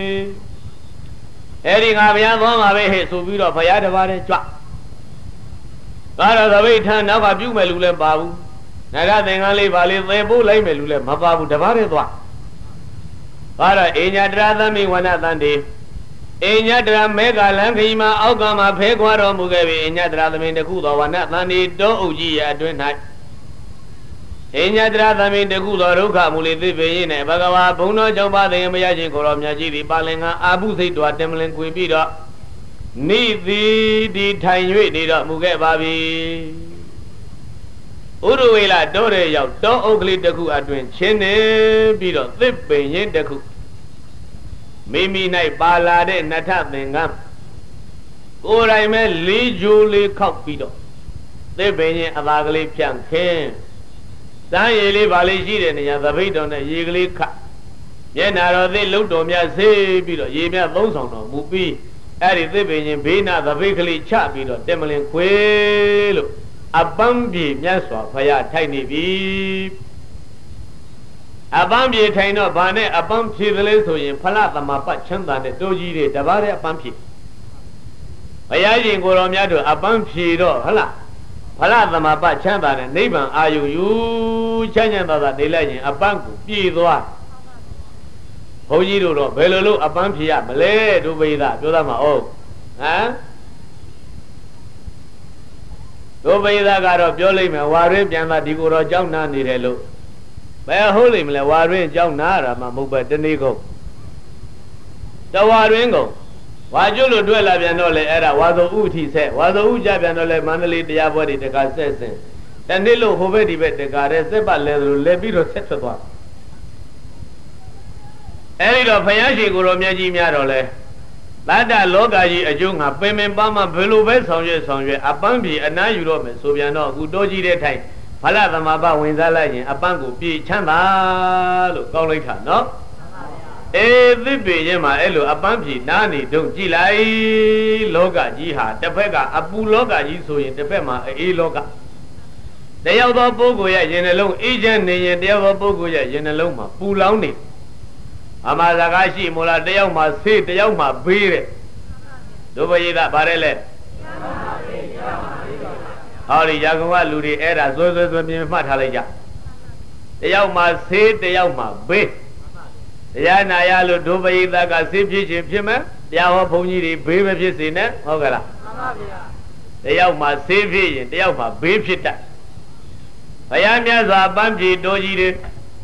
Speaker 1: အဲ့ဒီငါဘုရားသွားမှာပဲဟဲ့ဆိုပြီးတော့ဘုရားတပါးတဲ့ကြွဒါတော့သပိတ်ထမ်းနောက်ကပြုမဲ့လူလည်းပါဘူးနရသင်္ကန်းလေးပါလေးသေပို့လိုက်မဲ့လူလည်းမပါဘူးတပါးတဲ့သွားဒါတော့အိညာတရာသမိဝနတန်တေအိညာတရာမဲကလံခီမှာအောက်ကမှာဖဲခွာတော်မူခဲ့ပြီအိညာတရာသမင်တခုသောဝနတန်တေတောအုပ်ကြီးရဲ့အတွင်း၌အိညာတရာသမင်တခုသောဒုက္ခမူလေသိပေရင်နဲ့ဘဂဝါဘုံတော်ကြောင့်ပါသင်္ကမရခြင်းကိုတော်မြတ်ကြီးသည်ပါလင်္ဂအာဘုစိတ်တော်တင်မလင်ခွေပြီးတော့နိတိဒီထိုင်၍နေတော်မူခဲ့ပါပြီဥရဝေလတောရဲရောက်တောအုပ်ကလေးတစ်ခုအတွင်ချင်းနေပြီးတော့သစ်ပင်ရင်တစ်ခုမိမိ၌ပါလာတဲ့နထသင်္ကန်းကိုယ်တိုင်ပဲလေးဂျိုးလေးခောက်ပြီးတော့သစ်ပင်ရင်အသာကလေးဖြန့်ခင်းစမ်းရည်လေးပါလေးရှိတဲ့နေရာသပိတ်တော်နဲ့ရေကလေးခတ်မျက်နာတော်သစ်လုံတော်မြတ်ဆေးပြီးတော့ရေမြတ်သုံးဆောင်တော်မူပြီးအဲ့ဒီသစ်ပင်ရင်ဘေးနာသပိတ်ကလေးချပြီးတော့တက်မလင်ခွေလို့အပန်းပြေမြတ်စွာဘုရားထိုင်နေပြီအပန်းပြေထိုင်တော့ဗာနဲ့အပန်းဖြေကလေးဆိုရင်ဖလသမပတ်ချမ်းသာတဲ့တိုးကြီးတွေတပါးတဲ့အပန်းဖြေဘုရားရှင်ကိုတော်မြတ်တို့အပန်းဖြေတော့ဟလားဖလသမပတ်ချမ်းသာတဲ့နိဗ္ဗာန်အာယုယူချမ်းချမ်းသာသာနေလိုက်ရင်အပန်းကိုပြေသွားဘုန်းကြီးတို့တော့ဘယ်လိုလုပ်အပန်းဖြေရမလဲဒုဗိဒပြောသားမအောင်ဟမ်ဒုဗိဒကတော့ပြောလိမ့်မယ်ဝါရင်းပြန်လာဒီကိုတော့ကြောက်နာနေတယ်လို့ဘယ်ဟုတ်လိမ့်မလဲဝါရင်းကြောက်နာတာမှမဟုတ်ပဲတနေ့ကုန်တဝါရင်းကုန်ဝါကျွလို့တွေ့လာပြန်တော့လေအဲ့ဒါဝါစုံဥထိဆက်ဝါစုံဥကြပြန်တော့လေမန္တလေးတရားပွဲတွေတကာဆက်စင်တနေ့လို့ဟိုဘက်ဒီဘက်တကာတဲ့စစ်ပတ်လဲသလိုလဲပြီးတော့ဆက်ထွက်သွားအဲ့ဒီတော့ဘုရားရှိခိုးတော်မြတ်ကြီးများတော့လေတတ္တလောကကြီးအကျိုးငါပင်ပင်ပန်းပန်းဘယ်လိုပဲဆောင်ရွက်အပန်းပြေအနားယူတော့မယ်ဆိုပြန်တော့အခုတိုးကြီးတဲ့ထိုင်ဖလသမဘဝင်စားလိုက်ရင်အပန်းကိုပြေချမ်းသာလို့ကောင်းလိုက်တာနော်အေးသစ်ပေရင်မှာအဲ့လိုအပန်းပြေနားနေတော့ကြည်လိုက်လောကကြီးဟာတစ်ဖက်ကအပူလောကကြီးဆိုရင်တစ်ဖက်မှာအေးလောကတယောက်သောပုဂ္ဂိုလ်ရဲ့ရင်နှလုံးအေးချမ်းနေရင်တယောက်သောပုဂ္ဂိုလ်ရဲ့ရင်နှလုံးမှာပူလောင်နေ Amazagashi Mula Deoma Sit Deoma Bire Dubayida Barele Hori Yagua Ludi Era Zozo Matalaja Deoma Sit Deoma Be Yana Yalu Dubayida Gasipi Pima Yawa Puni Biba Pisina Ogara Deoma Sivi Deoma Bipita Ayamia Zabamji Doji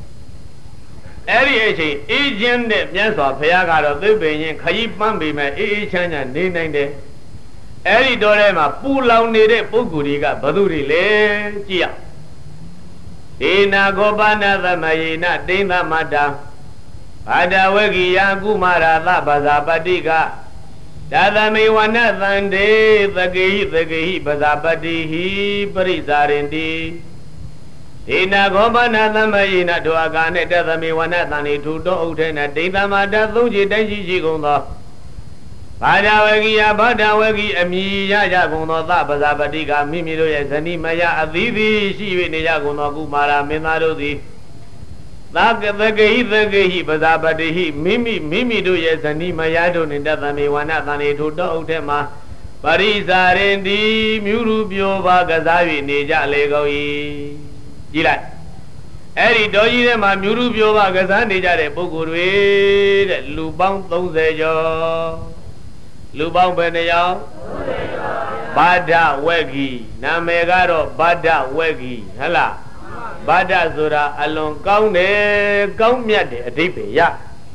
Speaker 1: Eri agent Yansa Payagaro, the Bayan, Kayipam be my Achan and Dinande. Eri Dorema, Pula needed Puguriga, Baduri Le Gia. Dina Gobana the Mayina, Dina Mada. Ada Wagi Yagumara, Baza Badiga. Dada me one than day, the gay, Bazabadi, Barizarendi. Ina Gobana the Mayina to Agane, the Miwanatani to Doten, and Dina Mada, Luji, Denji Gondo. Badawagi, Badawagi, Amiya Yagono, Bazabadiga, Mimido, Zanimaya, Avivi, she Yagono, Gumara, Minarodi. The gay, Bazabadi, Mimi do yes, and Nimayado, and the Miwanatani to Dotema. Barizarendi, Murubio, Bagazavi, Nija Legoi. Gila. Eri doji de ma myuru pyo ba gasan ne ja de puggol de de lu paung 30 ကျော် လူပေါင်းဘယ်နှယောက် 30 ကျော် ဗဒ္ဒဝက်ဂီ နာမည်ကတော့ဗဒ္ဒဝက်ဂီ ဟဲ့လား ဗဒ္ဒဆိုတာအလွန်ကောင်းတယ် ကောင်းမြတ်တယ် အဓိပ္ပာယ်ရ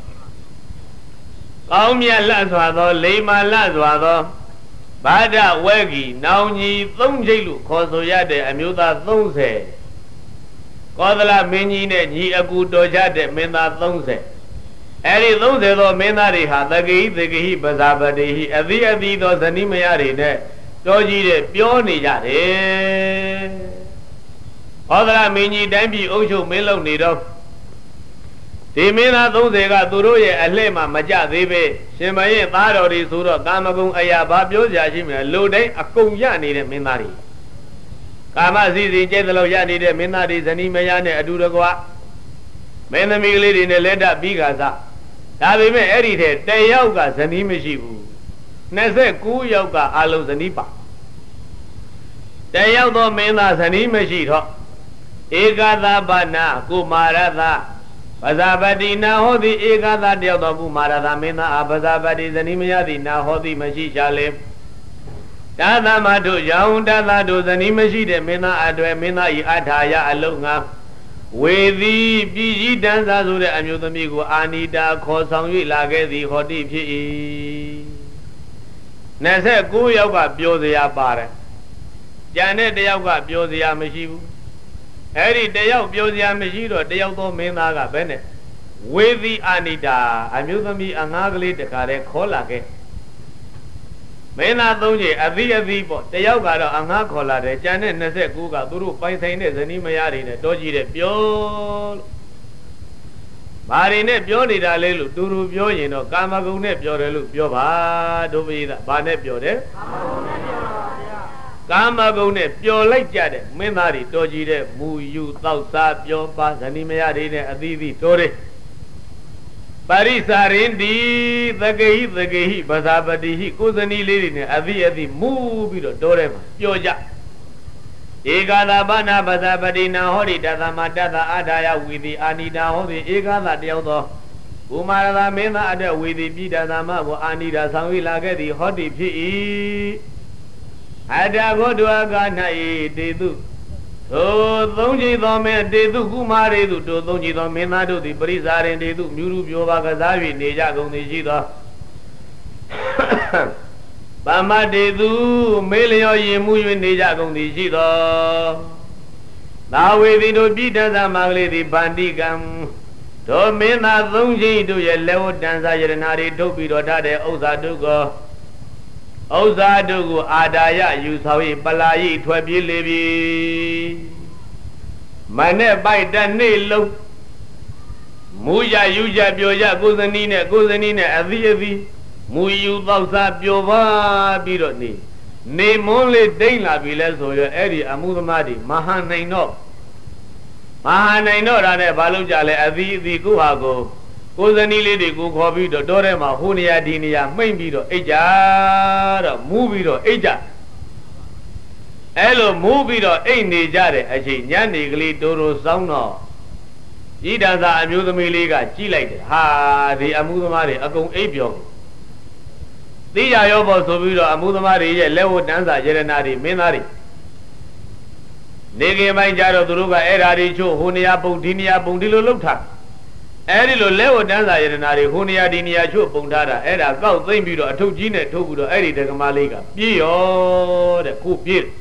Speaker 1: ကောင်းမြတ်လှစွာသော လိမ္မာလှစွာသော ဗဒ္ဒဝက်ဂီ နောင်ကြီး 3 ချိတ်လို့ခေါ်ဆိုရတဲ့အမျိုးသား 30 ကောသလမင်းကြီးနဲ့ညီအကူတော်ကြတဲ့မင်းသား 30 အဲ့ဒီ 30 သောမင်းသားတွေဟာသကေဟိသကေဟိပဇာပတိဟိအသီးအသီးသောဇနီးမယားတွေနဲ့တော်ကြီးတဲ့ပြောနေကြတယ်ကောသလမင်းကြီးတိုင်းပြည်အုပ်ချုပ်မင်းလုပ်နေတော့ဒီမင်းသား 30 ကသူတို့ရဲ့အလှဲ့မှာမကြသေးပဲရှင်မရဲ့သားတော်တွေဆိုတော့ကာမဂုဏ်အရာဘာပြောစရာရှိမလဲလူတိုင်းအကုန်ရနေတဲ့မင်းသားတွေကာမစီစီကျဲသလောက်ရနေတဲ့မင်းသားတွေဇနီးမယားနဲ့အတူတကွမင်းသမီးကလေးတွေနဲ့လက်ထပ်ပြီးကစားဒါပေမဲ့အဲ့ဒီတဲ့တယောက်ကဇနီးမရှိဘူး29ယောက်ကအာလုံးဇနီးပါတယောက်သောမင်းသားဇနီးမရှိတော့ဧကသဗနာကုမာရသပဇာပတိနာဟောတိဧကသတယောက်သောကုမာရသမင်းသားအပဇာပတိဇနီးမယားသည်နာဟောတိမရှိကြလေဒါသမတို့ရောင်တသတို့ဇနီးမရှိတဲ့မင်းသားအတွေ့မင်းသားဤအထာယအလုံးငါဝေသည်ပြည်ကြီးတန်းစားဆိုတဲ့အမျိုးသမီးကိုအာနိတာခေါ်ဆောင်၍လာခဲ့သည်ဟောတိဖြစ်၏29ယောက်ကပြောစရာပါတယ်ကျန်တဲ့တယောက်ကပြောစရာမရှိဘူးအဲ့ဒီတယောက်ပြောစရာမရှိတော့တယောက်သောမင်းသားကဘယ်နဲ့ဝေသည်အာနိတာအမျိုးသမီးအငားကလေးတခါတည်းခေါ်လာခဲ့မင်းသား 3 ချိန်အသီးအသီးပေါ့တယောက်ကတော့အငှားခေါ်လာတယ်ကျန်တဲ့29ကသူတို့ပိုင်ဆိုင်တဲ့ဇနီးမယားတွေနဲ့တောကြီးတဲ့ပြောလို့ဘာတွေနဲ့ပြောနေတာလဲလို့တူတူပြောရင်တော့ကာမဂုဏ်နဲ့ပြောတယ်လို့ပြောပါဒုပိသဘာနဲ့ပြောတယ်ကာမဂုဏ်နဲ့ပြောလိုက်ကြတဲ့မင်းသားတွေတောကြီးတဲ့မူယူတောက်စားပြောပါဇနီးမယားတွေနဲ့အသီးသီးတိုးတယ်ပရိစာရင်ဒီသကေဟိပဇာပတိဟိကိုဇနီးလေးတွေနဲ့အသီးအသီးမူပြီးတော့တိုးတယ်မှာပြောကြဧကသာဘာနာပဇာပတိနာဟောတိတသမတတအာဒါယဝီတိအာနိတာဟောတိဧကသာတယောက်သောဘုမာရသာမင်းသားအတဲ့ဝီတိပြည်တသမဘောအာနိတာဆောင်ဝိလာခဲ့သည်ဟောတိဖြစ်၏အတ္တဂောတုအက၌တေတုသို့ 3 ချိန်သောမင်းတေတုကုမာရေတုတို့ 3 ချိန်သောမင်းသားတို့သည်ပရိစာရင်တေတုမြူရုပြောပါကစား၍နေကြကုန်သည်ရှိသောဗမ္မတေတုမေလျောရင်မှု၍နေကြကုန်သည်ရှိသောသာဝေတိတို့ပြည်တသမာကလေးသည်ဗန္တိကံတို့မင်းသား 3 ချိန်တို့ရဲ့လက်ဝတ္တန်စာယရနာတွေထုတ်ပြီးတော့ထားတဲ့ဥစ္စာတို့ကိုဥစ္စာတို့ကိုအာဒါယယူဆောင်၍ပလာယိထွက်ပြေးလေပြီမနဲ့ပိုက်တနေ့လုံးမူရယူကြပြောကြကိုယ်စနီးနဲ့အသီးအသီးမူယူသောက်စားပြောပါပြီးတော့နေမွန်းလေးတိမ့်လာပြီလဲဆိုရအဲ့ဒီအမှုသမားတွေမဟာနိုင်တော့ဒါနဲ့ဘာလို့ကြလဲအသီးအသီးကိုဟာကိုကိုဇနီးလေးတွေကိုခေါ်ပြီးတော့တောထဲမှာဟိုနေရာဒီနေရာမှိတ်ပြီးတော့အိတ်ကြတော့မူးပြီးတော့အိတ်ကြအဲ့လိုမူးပြီးတော့အိတ်နေကြတဲ့အချိန်ညနေကလေးတိုးတိုးစောင်းတော့ဤဒါသာအမျိုးသမီးလေးကကြည့်လိုက်တယ်ဟာဒီအမှုသမားတွေအကုန်အိပ်ပျော်သိကြရောပေါ်ဆိုပြီးတော့အမှုသမားတွေရဲ့လက်ဝတ်တန်းစာရတနာတွေမင်းသားတွေနေခင်ပိုင်းကြတော့သူတို့ကအဲ့ဓာတွေချို့ဟိုနေရာပုံဒီနေရာပုံဒီလိုလှုပ်ထားအဲ့ဒီလိုလက်ဝတ်တန်းစာရတနာတွေဟိုနေရာဒီနေရာချို့ပုံထားတာအဲ့ဒါကောက်သိမ့်ပြီးတော့အထုပ်ကြီးနဲ့ထုတ်ပြီးတော့အဲ့ဒီဒကမလေးကပြေးရောတဲ့ခုပြေး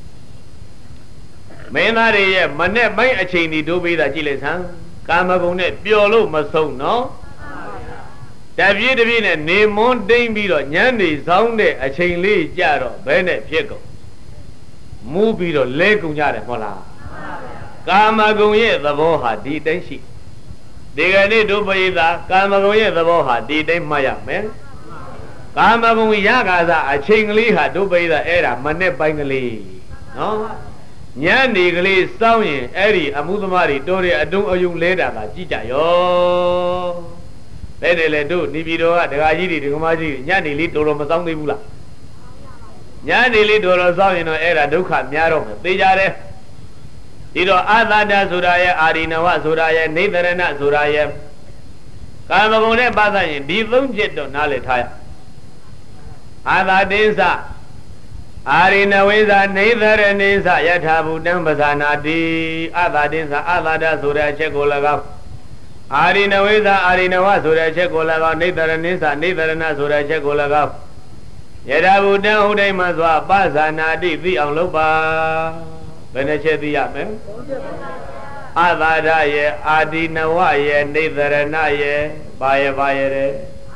Speaker 1: မင်းသားတွေရဲ့မနဲ့ပိုင်းအချိန်ဒီတို့ပေးတာကြည့်လိုက်စမ်းကာမဂုဏ်နဲ့ပျော်လို့မဆုံးနော်တပြည့်တပြည့်နဲ့နေမွန်းတိမ့်ပြီးတော့ညနေဆောင်တဲ့အချိန်လေးကြတော့ဘဲနဲ့ဖြစ်ကုန်မူးပြီးတော့လဲကုန်ကြတယ်ဟုတ်လားကာမဂုဏ်ရဲ့သဘောဟာဒီတိုင်းရှိဒီကနေ့တို့ပရိသတ်ကာမဂုဏ်ရဲ့သဘောဟာဒီတိုင်းမှတ်ရမယ်ကာမဂုဏ်ရကာစားအချိန်ကလေးဟာတို့ပရိသတ်အဲ့ဒါမနဲ့ပိုင်းကလေးနော်ညနေကလေးစောင်းရင်အဲ့ဒီအမှုသမားတွေတော်တဲ့အတုံးအယုံလဲတာကကြည့်ကြရောဘယ်နဲ့လဲတို့နေပြည်တော်ကဒကာကြီးတွေဒကမကြီးညနေလေးတော်တော်မစောင်းသေးဘူးလားညနေလေးတော်တော်စောင်းရင်တော့အဲ့ဒါဒုက္ခများတော့မယ်သိကြတယ်ဒီတော့အာသဒဆိုတာရဲ့အာရိနဝဆိုတာရဲ့နေသရဏဆိုတာရဲ့ကာမဂုဏ်နဲ့ပတ်သက်ရင်ဒီသုံးချက်တော့နားလည်ထားရအာသတိသအာရိနဝိဇာနေသရဏိသယထာဘူတံပဇာနာတိအာသတိသအာသဒဆိုတဲ့အချက်ကို၎င်းအာရိနဝိဇာအာရိနဝဆိုတဲ့အချက်ကို၎င်းနေသရဏိသနေသရဏဆိုတဲ့အချက်ကို၎င်းယထာဘူတံဟုတ်တိုင်းမှာစွာပဇာနာတိသိအောင်လုပ်ပါဘယ်နှချက်သိရမလဲအာသာဒရဲ့အာဒီနဝရဲ့နေသရဏရဲ့ဘာရဲ့တဲ့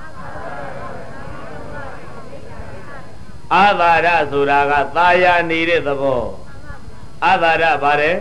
Speaker 1: အာသာဒဆိုတာကသာယာနေတဲ့သဘောအာသာဒဘာတဲ့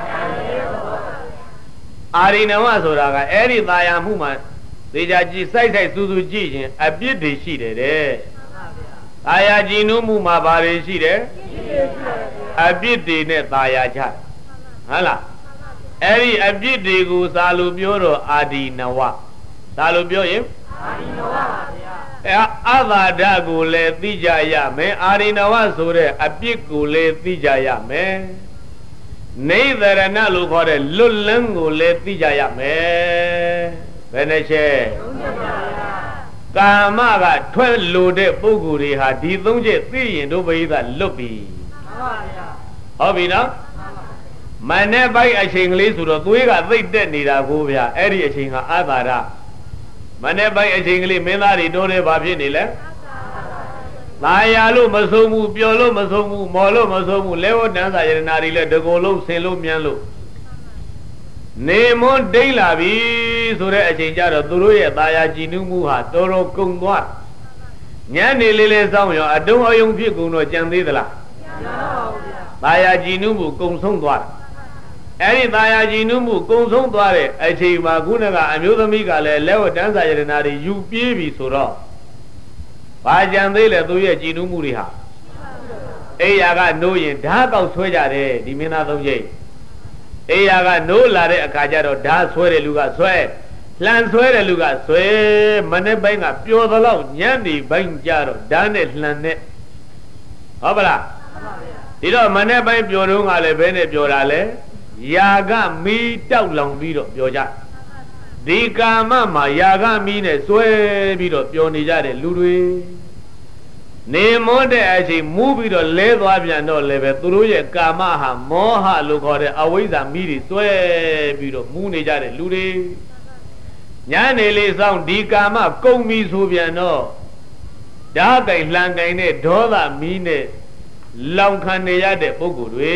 Speaker 1: အာရိနဝဆိုတာကအဲ့ဒီသာယာမှုမှာသေချာကြည့်စိုက်စူးစူးကြည့်ရင်အပြစ်တွေရှိတယ်တဲ့သာယာကြည်နုမှုမှာဘာတွေရှိတယ်အပြစ်တွေနဲ့သာယာကြဟုတ်လားအဲ့ဒီအပြစ်တွေကိုသာလို့ပြောတော့အာဒီနဝသာလို့ပြောရင်အာဒီနဝပါဗျာအသာဒကိုလည်းသိကြရမယ်အာရိနဝဆိုတဲ့အပြစ်ကိုလည်းသိကြရမယ်နေသရဏလို့ခေါ်တဲ့လွတ်လန်းကိုလည်းသိကြရမယ်ဘယ်နှချက်ကာမကထွက်လို့တဲ့ပုဂ္ဂိုလ်တွေဟာဒီသုံးချက်သိရင်တို့ဘိသလွတ်ပြီဟုတ်ပြီနော်မနဲ့ပိုက်အချိန်ကလေးဆိုတော့သွေးကသိပ်တက်နေတာကိုဗျာအဲ့ဒီအချိန်ကအာသာရမနဲ့ပိုက်အချိန်ကလေးမင်းသားတွေတိုးတယ်ဘာဖြစ်နေလဲသာယာလို့မဆုံးဘူးပျော်လို့မဆုံးဘူးမော်လို့မဆုံးဘူးလဲဝတန်းစာယရနာတွေလည်းတကောလုံးဆင်လို့မြန်လို့နေမွန်းတိတ်လာပြီဆိုတဲ့အချိန်ကျတော့သူတို့ရဲ့သာယာကြည်နူးမှုဟာတော်တော်ကုန်သွားညနေလေးလေးစောင်းရောအတုံးအယုံဖြစ်ကုန်တော့ကြံသေးသလားသာယာကြည်နူးမှုကုံဆုံးသွားတယ်အဲ့ဒီသာယာကြည်နူးမှုကုံဆုံးသွားတဲ့အချိန်မှာခုနကအမျိုးသမီးကလည်းလက်ဝတ်တန်းစာယရနာတွေယူပြေးပြီဆိုတော့ဘာကြံသေးလဲသူရဲ့ကြည်နူးမှုတွေဟာအိယာကနိုးရင်ဓာတ်ကောက်ဆွဲကြတယ်ဒီမင်းသားသုံးချိန်အိယာကနိုးလာတဲ့အခါကျတော့ဓာတ်ဆွဲတဲ့လူကဆွဲလှန်ဆွဲတဲ့လူကဆွဲမနေ့ပိုင်းကပျော်သလောက်ညနေပိုင်းကျတော့ဓာတ်နဲ့လှန်နဲ့ဟုတ်ပါလားဒီတော့မနေ့ပိုင်းပျော်တော့ကလည်းဘယ်နဲ့ပျော်တာလဲယာကမီးတောက်လောင်ပြီးတော့ပျော်ကြဒီကာမမှာယာကမီးနဲ့ဆွဲပြီးတော့ပျော်နေကြတဲ့လူတွေနေမောတဲ့အချိန်မူးပြီးတော့လဲသွားပြန်တော့လည်းပဲသူတို့ရဲ့ကာမဟာမောဟလို့ခေါ်တဲ့အဝိဇ္ဇာမီးတွေဆွဲပြီးတော့မူးနေကြတဲ့လူတွေညနေလေးဆောင်ဒီကာမကုန်ပြီဆိုပြန်တော့ဓာတ်ကင်လှန်ကင်နဲ့ဒေါသမီးနဲ့လောင်ခံနေရတဲ့ပုဂ္ဂိုလ်တွေ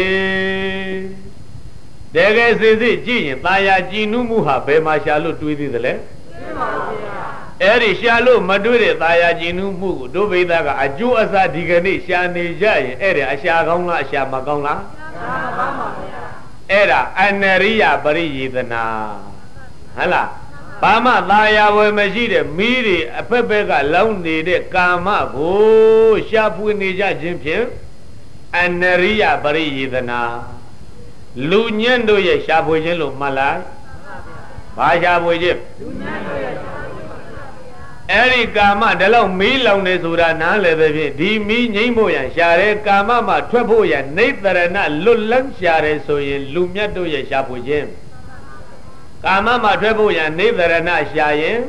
Speaker 1: တကယ်စစ်စစ်ကြည့်ရင်သာယာကြည်နုမှုဟာဘယ်မှာရှာလို့တွေးသေးသလဲအဲ့ဒီရှာလို့မတွေးတဲ့သာယာကြည်နုမှုကိုတို့ဘိသားကအကျိုးအစားဒီကနေ့ရှာနေကြရင်အဲ့ဒါအရှာကောင်းလားအရှာမကောင်းလားရှာကောင်းပါဗျာအဲ့ဒါအနရိယပရိယေသနာဟဟလားဘာမှသာယာဝယ်မရှိတဲ့မိတွေအဖက်ဖက်ကလောင်းနေတဲ့ကာမကိုရှာဖွေနေကြခြင်းဖြင့်အနရိယပရိယေသနာလူညံ့တို့ရဲ့ရှာဖွေခြင်းလို့မှတ်လိုက်ဘာရှာဖွေခြင်းအဲ့ဒီကာမဒါလောက်မီးလောင်နေဆိုတာနားလည်သဖြင့်ဒီမီးငိမ့်ဖို့ရန်ရှာတယ်ကာမမှာထွက်ဖို့ရန်နေတရဏလွတ်လပ်ရှာတယ်ဆိုရင်လူမြတ်တို့ရဲ့ရှာဖွေခြင်းကာမမှာထွက်ဖို့ရန်နေတရဏရှာရင်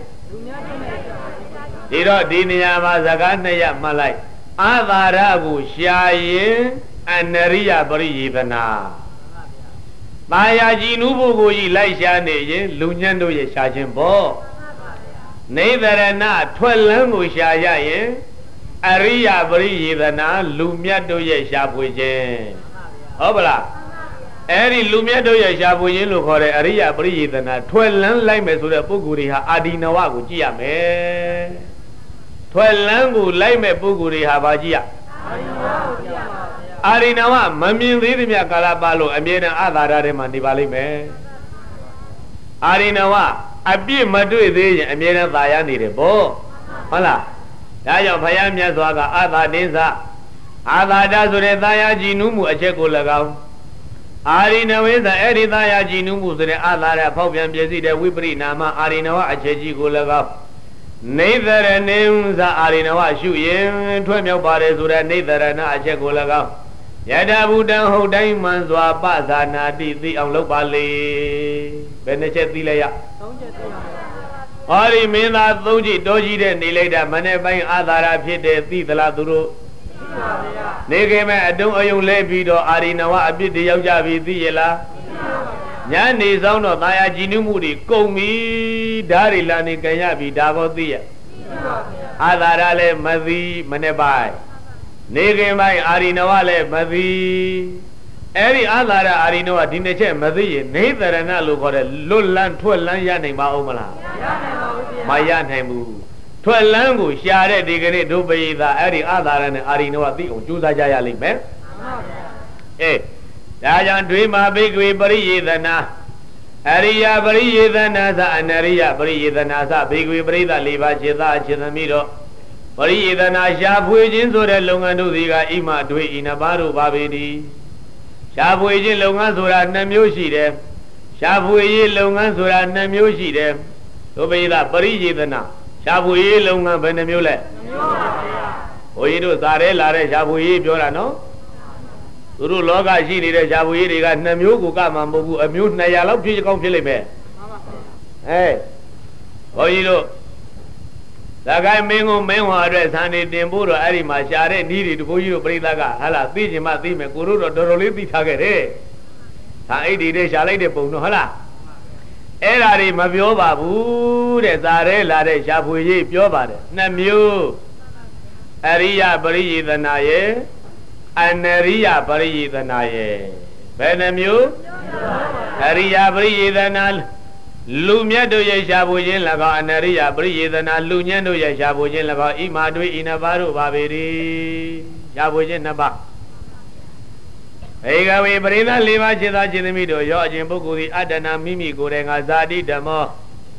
Speaker 1: ဒီတော့ဒီနေရာမှာစကားနှစ်ရမှတ်လိုက်အာသာရကိုရှာရင်အနရိယပရိယေသနာမာယာကြည်နုဖို့ကိုကြီးလိုက်ရှာနေရင်လူညံ့တို့ရဲ့ရှာခြင်းပေါ့နေသရဏထွက်လန်းကိုရှာရရင်အရိယပရိယေသနာလူမြတ်တို့ရဲ့ရှာဖွေခြင်းဟုတ်ပလားအဲ့ဒီလူမြတ်တို့ရဲ့ရှာဖွေခြင်းလို့ခေါ်တဲ့အရိယပရိယေသနာထွက်လန်းလိုက်မယ်ဆိုတဲ့ပုဂ္ဂိုလ်တွေဟာအာဒီနဝကိုကြည့်ရမယ်ထွက်လန်းကိုလိုက်မဲ့ပုဂ္ဂိုလ်တွေဟာဘာကြည့်ရအာရိနဝမမြင်သေးသမျှကာလပတ်လို့အမြဲတမ်းအသာရထဲမှာနေပါလိမ့်မယ်အာရိနဝအပြည့်မတွေ့သေးရင်အမြဲတမ်းသာရနေတယ်ပေါ့ဟုတ်လားဒါကြောင့်ဘုရားမြတ်စွာကအာသာတင်းစအာသာဒဆိုတဲ့သာယာကြည်နူးမှုအချက်ကို၎င်းအာရိနဝေသအဲ့ဒီသာယာကြည်နူးမှုဆိုတဲ့အာသာရဖောက်ပြန်ပြည့်စည်တဲ့ဝိပရိနာမအာရိနဝအချက်ကြီးကို၎င်းနေသရဏေဇာအာရိနဝရှုရင်ထွက်မြောက်ပါတယ်ဆိုတဲ့နေသရဏအချက်ကို၎င်းယတဗုဒ္ဓံဟုတ်တိုင်းမှန်စွာပဇာနာတိသိအောင်လုပ်ပါလေဘယ်နှချက်သိလဲရ3ချက်သိပါဟောဒီမင်းသား3ချက်တောကြီးတဲ့နေလိုက်တာမနေ့ပိုင်းအာသာရဖြစ်တဲ့သိသလားသူတို့သိပါဗျာနေခင်မဲ့အတုံးအယုံလဲပြီးတော့အာရိနဝအပြစ်တွေရောက်ကြပြီသိရလားသိပါဗျာညနေဆောင်တော့သာယာကြည်နုမှုတွေကုန်ပြီဓာရီလာနေကြရပြီဒါကောသိရသိပါဗျာအာသာရလည်းမသိမနေ့ပိုင်းနေခင်ပိုင်းအာရိနဝလည်းမသိအဲ့ဒီအာသာရအာရိနဝဒီနှစ်ချက်မသိရင်နေသရဏလို့ခေါ်တဲ့လွတ်လန်းထွက်လန်းရနိုင်ပါဦးမလားမရနိုင်ဘူးထွက်လန်းကိုရှာတဲ့ဒီကနေ့ဒုပရိသအဲ့ဒီအာသာရနဲ့အာရိနဝသိအောင်ကြိုးစားကြရလိမ့်မယ်အေးဒါကြောင့်ဒွေမာဘိကွေပရိယေသနာအရိယပရိယေသနာသအနရိယပရိယေသနာသဘိကွေပရိသ၄ပါးခြေသားခြေသမီးတော့ပရိယေသနာရှာဖွေခြင်းဆိုတဲ့လုပ်ငန်းတို့စီကဣမအတွေ့ဤနှစ်ပါးတို့ပါပေသည်ရှာဖွေခြင်းလုပ်ငန်းဆိုတာ2မျိုးရှိတယ်ရှာဖွေရေးလုပ်ငန်းဆိုတာ2မျိုးရှိတယ်ဒုပိသပရိယေသနာရှာဖွေရေးလုပ်ငန်းဘယ်နှမျိုးလဲ2မျိုးပါဗျာဘုန်းကြီးတို့သာရဲလာတဲ့ရှာဖွေရေးပြောတာနော်သူတို့လောကရှိနေတဲ့ရှာဖွေရေးတွေက2မျိုးကိုကမှမဟုတ်ဘူးအမျိုး200လောက်ဖြစ်ကောင်းဖြစ်လိမ့်မယ်မှန်ပါဗျာဘုန်းကြီးတို့ဒါကိုင်းမင်းကိုမင်းဟွာအတွက်ဇန်နေတင်ဖို့တော့အဲ့ဒီမှာရှာတဲ့နီးတွေတဘိုးကြီးတို့ပြိဿကဟာလားသိချင်မှသိမယ်ကိုတို့တော့တော်တော်လေးသိထားခဲ့တယ်ဒါအဲ့ဒီတွေရှာလိုက်တဲ့ပုံတော့ဟုတ်လားအဲ့ဓာတွေမပြောပါဘူးတဲ့ဇာရဲလာတဲ့ရှာဖွေရေးပြောပါတယ်2မျိုးအရိယပရိယေသနာရဲ့အနရိယပရိယေသနာရဲ့ဘယ်နှမျိုးအရိယပရိယေသနာလူမြတ်တို့ရဲ့ရှာဖွေခြင်း၎င်းအနရိယပရိယေသနာလူညံ့တို့ရဲ့ရှာဖွေခြင်း၎င်းဣမာတွေဤနှစ်ပါးတို့ပါပေ၏ရှာဖွေခြင်းနှစ်ပါးဧကဝေပရိသ၄ပါးခြေသားခြေသမီးတို့ရောအခြင်းပုဂ္ဂိုလ်သည်အတ္တနာမိမိကိုယ်တိုင်ကဇာတိဓမ္မော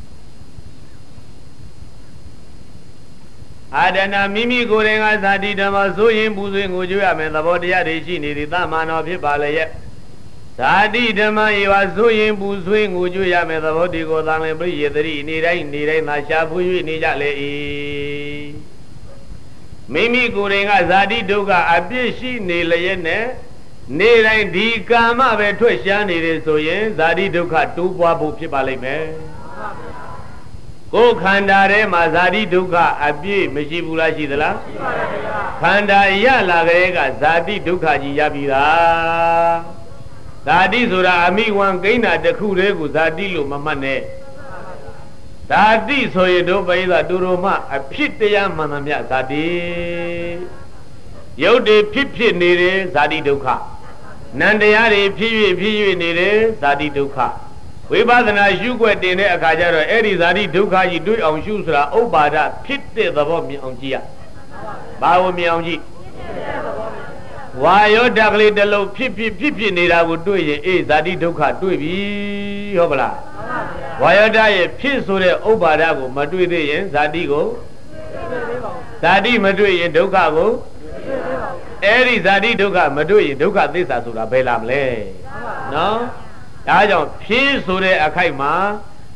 Speaker 1: အတ္တနာမိမိကိုယ်တိုင်ကဇာတိဓမ္မောဆိုရင်ပူဆွေးငိုကြွရမယ်သဘောတရားတွေရှိနေသည်သမဏောဖြစ်ပါလေရဲ့ဇာတိဓမ္မယေဝဆိုရင်ပူဆွေးငိုကြွရမယ်သဘောဒီကိုသာလင်ပြည့်ရတိနေတိုင်းသာရှာဖွေ၍နေကြလေ၏မိမိကိုယ်တိုင်ကဇာတိဒုက္ခအပြစ်ရှိနေလျက်နဲ့နေတိုင်းဒီကာမပဲထွက်ရှားနေတယ်ဆိုရင်ဇာတိဒုက္ခတိုးပွားဖို့ဖြစ်ပါလိမ့်မယ်ကိုယ်ခန္ဓာထဲမှာဇာတိဒုက္ခအပြည့်မရှိဘူးလားရှိသလားရှိပါပါဗျာခန္ဓာရလာကြတဲ့ကဇာတိဒုက္ခကြီးရပြီလားဇာတိဆိုတာအမိဝံကိန်းတာတစ်ခုတည်းကိုဇာတိလို့မမှတ်နဲ့ဇာတိဆိုရင်တို့ပိဿတူတော်မှအဖြစ်တရားမှန်သမျှဇာတိရုပ်တွေဖြစ်နေတယ်ဇာတိဒုက္ခနံတရားတွေဖြစ်၍နေတယ်ဇာတိဒုက္ခဝိပဿနာရှုွက်တင်တဲ့အခါကျတော့အဲ့ဒီဇာတိဒုက္ခကြီးတွေ့အောင်ရှုဆိုတာဥပါဒဖြစ်တဲ့သဘောမြင်အောင်ကြည့်ရဘာလို့မြင်အောင်ကြည့်ဝါယောဓာတ်ကလေးတစ်လုံးဖြစ်နေတာကိုတွေ့ရင်အေးဇာတိဒုက္ခတွေ့ပြီဟုတ်ပလားဝါယောဓာတ်ရဲ့ဖြစ်ဆိုတဲ့ဥပါဒကိုမတွေ့သေးရင်ဇာတိကိုဇာတိမတွေ့ရင်ဒုက္ခကိုအဲ့ဒီဇာတိဒုက္ခမတွေ့ရင်ဒုက္ခသစ္စာဆိုတာဘယ်လာမလဲနော်ဒါကြောင့်ဖြစ်ဆိုတဲ့အခိုက်မှာ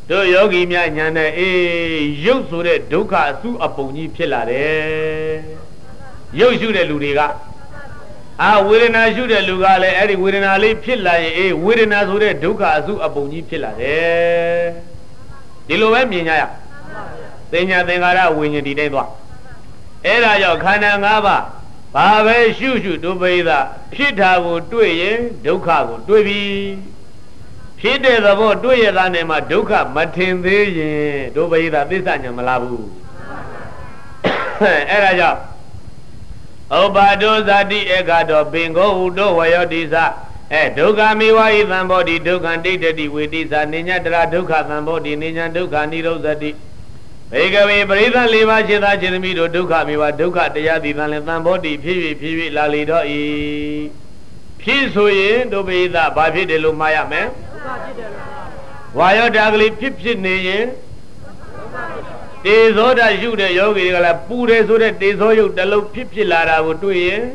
Speaker 1: တို့ယောဂီများညာနဲ့ရုပ်ဆိုတဲ့ဒုက္ခအစုအပုံကြီးဖြစ်လာတယ်ရုပ်ရှုတဲ့လူတွေကဝေဒနာရှုတဲ့လူကလည်းအဲ့ဒီဝေဒနာလေးဖြစ်လာရင်ဝေဒနာဆိုတဲ့ဒုက္ခအစုအပုံကြီးဖြစ်လာတယ်ဒီလိုပဲမြင်ကြရသင်ညာသင်္ခါရဝိညာဉ်ဒီတိုင်းသွားအဲ့ဒါကြောင့်ခန္ဓာ၅ပါးဘာပဲရှုရှုဒုပိသဖြစ်တာကိုတွေ့ရင်ဒုက္ခကိုတွေ့ပြီဖြစ်တဲ့သဘောတွေ့ရတာနဲ့မှဒုက္ခမထင်သေးရင်ဒုပိသသစ္စာညာမလာဘူးအဲ့ဒါကြောင့်ဥပါဒောဇာတိဧကတောပင်ကိုဟုတောဝယောတိသဒုက္ခမေဝဤသံဘောတိဒုက္ခဒိဋ္ဌတိဝေတိသနိညာတရာဒုက္ခသံဘောတိနိညာဒုက္ခនិရောဓတိဘေကဝေပရိသ၄ပါးခြေသားခြေသမီးတို့ဒုက္ခမေဝဒုက္ခတရားသည်သံလည်းသံဘောတိဖြစ်၍လာလေတော့ဤဖြစ်ဆိုရင်ဒုပိသဘာဖြစ်တယ်လို့မှားရမယ်ဝါယောဓာကလေးဖြစ်နေရင်တေဇောဓာရှုတဲ့ယောဂီတွေကလည်းပူတယ်ဆိုတဲ့တေဇောယုတ်တစ်လုံးဖြစ်လာတာကိုတွေ့ရင်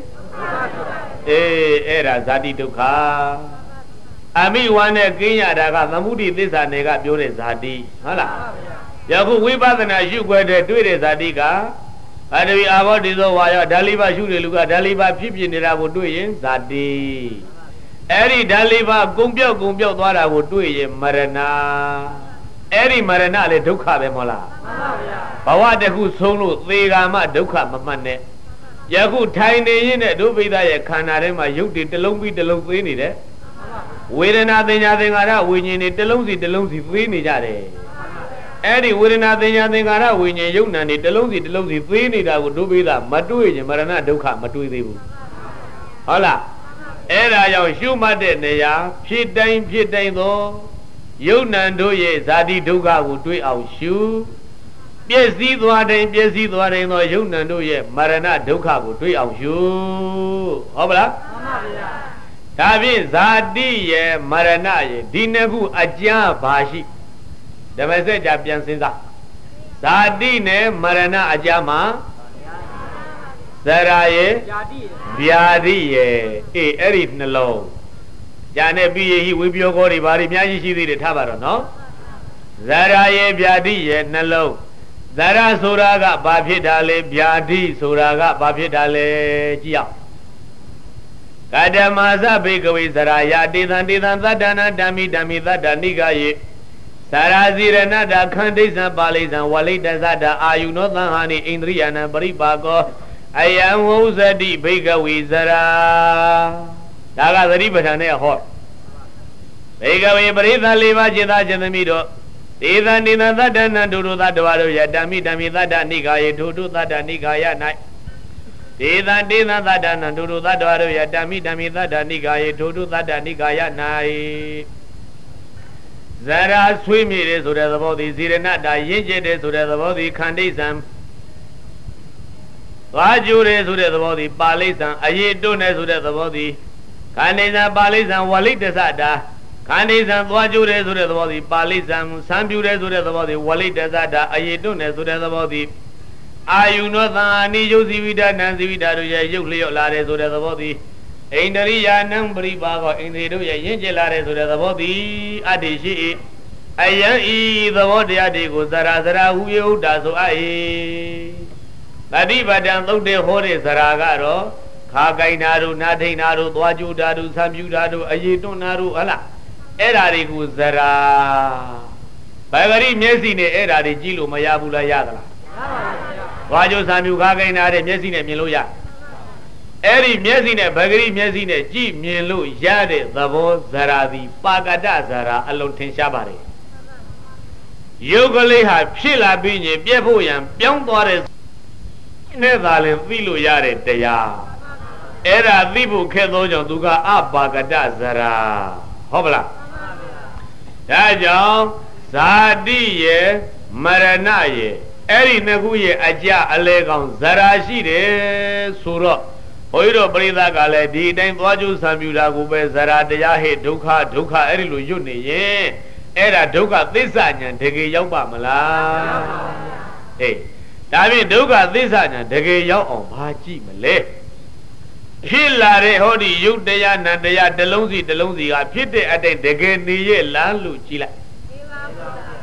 Speaker 1: အဲ့ဒါဇာတိဒုက္ခအမိဝါနဲ့ကင်းရတာကသမုဒိသစ္စာနယ်ကပြောတဲ့ဇာတိဟုတ်လားယခုဝိပဿနာရှုခွဲတဲ့တွေ့တဲ့ဇာတိကအတဝီအာဘောတိသောဝါယောဓာလိပါရှုတဲ့လူကဓာလိပါဖြစ်နေတာကိုတွေ့ရင်ဇာတိအဲ့ဒီဓာလိပါကုံပြောက်သွားတာကိုတွေ့ရင်မရဏအဲ့ဒီမရဏလည်းဒုက္ခပဲမဟုတ်လားမှန်ပါဗျာဘဝတစ်ခုဆုံးလို့သေကာမှဒုက္ခမမှတ်နဲ့ယခုထိုင်နေရင်တဲ့ဒုပိသရဲ့ခန္ဓာထဲမှာရုပ်တွေတစ်လုံးပြီးတစ်လုံးသေးနေတယ်ဝေဒနာသင်ညာသင်္ခါရဝိညာဉ်တွေတစ်လုံးစီသေးနေကြတယ်အဲ့ဒီဝေဒနာသင်ညာသင်္ခါရဝိညာဉ်ယုတ်နံတွေတစ်လုံးစီသေးနေတာကိုဒုပိသမတွေ့ရင်မရဏဒုက္ခမတွေ့သေးဘူးဟုတ်လားအဲ့ဒါကြောင့်ရှုမှတ်တဲ့နေရာဖြစ်တိုင်းသောယုတ်နံတို့ရဲ့ဇာတိဒုက္ခကိုတွေ့အောင်ရှုပျက်စီးသွားတိုင်းသောယုတ်နံတို့ရဲ့မရဏဒုက္ခကိုတွေ့အောင်ရှုဟုတ်ပါလားမှန်ပါဗျာဒါဖြင့်ဇာတိရဲ့မရဏရဲ့ဒီနှစ်ခုအကျမ်းပါရှိဓမ္မစကြာပြန်စဉ်းစားဇာတိနဲ့မရဏအကျမ်းမှာဇရာရဲ့ဗျာတိရဲ့အဲ့ဒီနှလုံးညာနဲ့ပြီးရဟိဝိပယောကောတွေဘာတွေအများကြီးရှိသေးတယ်ထားပါတော့နော်ဇရာရဲ့ဗျာတိရဲ့နှလုံးဇရာဆိုတာကဘာဖြစ်တာလဲဗျာတိဆိုတာကဘာဖြစ်တာလဲကြည့်အောင်ကတ္တမသဗေကဝေဇရာယတေသံသတ္တနာဓမ္မိသတ္တနိကယေသရာဇိရဏတာခန္ဓိသံပါဠိသံဝလိတ္တသတ္တအာယုနောသံဟာနိဣန္ဒြိယနာပရိပါကောအယံဝုဇတိဘိကဝေဇရာဒါကသတိပဋ္ဌာန်နဲ့ဟောဘေကဝေပရိသ၄ပါးจิตသားจิตသမီးတို့ဒေသနိသသတ္တနံဒုဒုသတ္တဝါတို့ယဓမ္မိသတ္တနိကာယေဒုဒုသတ္တနိကာယ၌ဒေသသတ္တနံဒုဒုသတ္တဝါတို့ယဓမ္မိသတ္တနိကာယေဒုဒုသတ္တနိကာယ၌ဇရာဆွေးမြေတယ်ဆိုတဲ့သဘောသည်ဇိရဏတာရင့်ကျက်တယ်ဆိုတဲ့သဘောသည်ခန္ဓိသံသွားကျူတယ်ဆိုတဲ့သဘောသည်ပါဠိသံအရေးတွန်းတယ်ဆိုတဲ့သဘောသည်ခန္ဓိသံပါဠိသံဝလိတ္တသတ္တာခန္ဓိသံသွားကျူတယ်ဆိုတဲ့သဘောသည်ပါဠိသံစံပြူတယ်ဆိုတဲ့သဘောသည်ဝလိတ္တသတ္တာအရေးတွန်းတယ်ဆိုတဲ့သဘောသည်အာယုနောသံအာနိယုဇိဝိဒနံဇိဝိဒတို့ရဲ့ရုပ်လျော့လာတယ်ဆိုတဲ့သဘောသည်ဣန္ဒရိယာနံပရိပါကောဣန္ဒြေတို့ရဲ့ရင့်ကျက်လာတယ်ဆိုတဲ့သဘောသည်အတ္တိရှိ၏အယံဤသဘောတရားတွေကိုဇရာဟူယုတ်တာဆိုအပ်၏တတိပဒံသုတ်တဲ့ဟောတဲ့ဇရာကတော့ခါကိုင်နာတို့နာထိန်နာတို့သွားကြူတာတို့ဆံပြူတာတို့အယေတွန်းနာတို့ဟလားအဲ့ဓာတွေကိုဇရာဘဂရိမျက်စိနဲ့အဲ့ဓာတွေကြည့်လို့မရဘူးလားရသလားရပါဘူးဗျာသွားကြူဆံပြူခါကိုင်နာတဲ့မျက်စိနဲ့မြင်လို့ရအဲ့ဒီမျက်စိနဲ့ဗဂရိမျက်စိနဲ့ကြည့်မြင်လို့ရတဲ့သဘောဇရာသည်ပါကတဇရာအလုံးထင်ရှားပါတယ်ယုတ်ကလေးဟာဖြစ်လာပြီးရင်ပြက်ဖို့ရန်ပြောင်းသွားတဲ့နဲ့သာလင်သိလို့ရတဲ့တရားအဲ့ဒါသိဖို့ခက်သောကြောင့်သူကအပါကတဇရာဟုတ်ပလားဒါကြောင့်ဇာတိရဲ့မရဏရဲ့အဲ့ဒီနှစ်ခုရဲ့အကြအလဲကောင်ဇရာရှိတယ်ဆိုတော့ဘုန်းကြီးတို့ပရိသတ်ကလည်းဒီအတိုင်းသွားကြိုးဆံပြူတာကိုပဲဇရာတရားဟဲ့ဒုက္ခအဲ့ဒီလိုရွတ်နေရင်အဲ့ဒါဒုက္ခသစ္စာဉာဏ်တကယ်ရောက်ပါမလားအေးဒါဖြင့်ဒုက္ခသစ္စာဉာဏ်တကယ်ရောက်အောင်ဘာကြည့်မလဲဖြစ်လာတဲ့ဟောဒီယုတ်တရားနံတရားတစ်လုံးစီကဖြစ်တဲ့အတိုင်းတကယ်နေရဲ့လားလို့ကြည့်လိုက်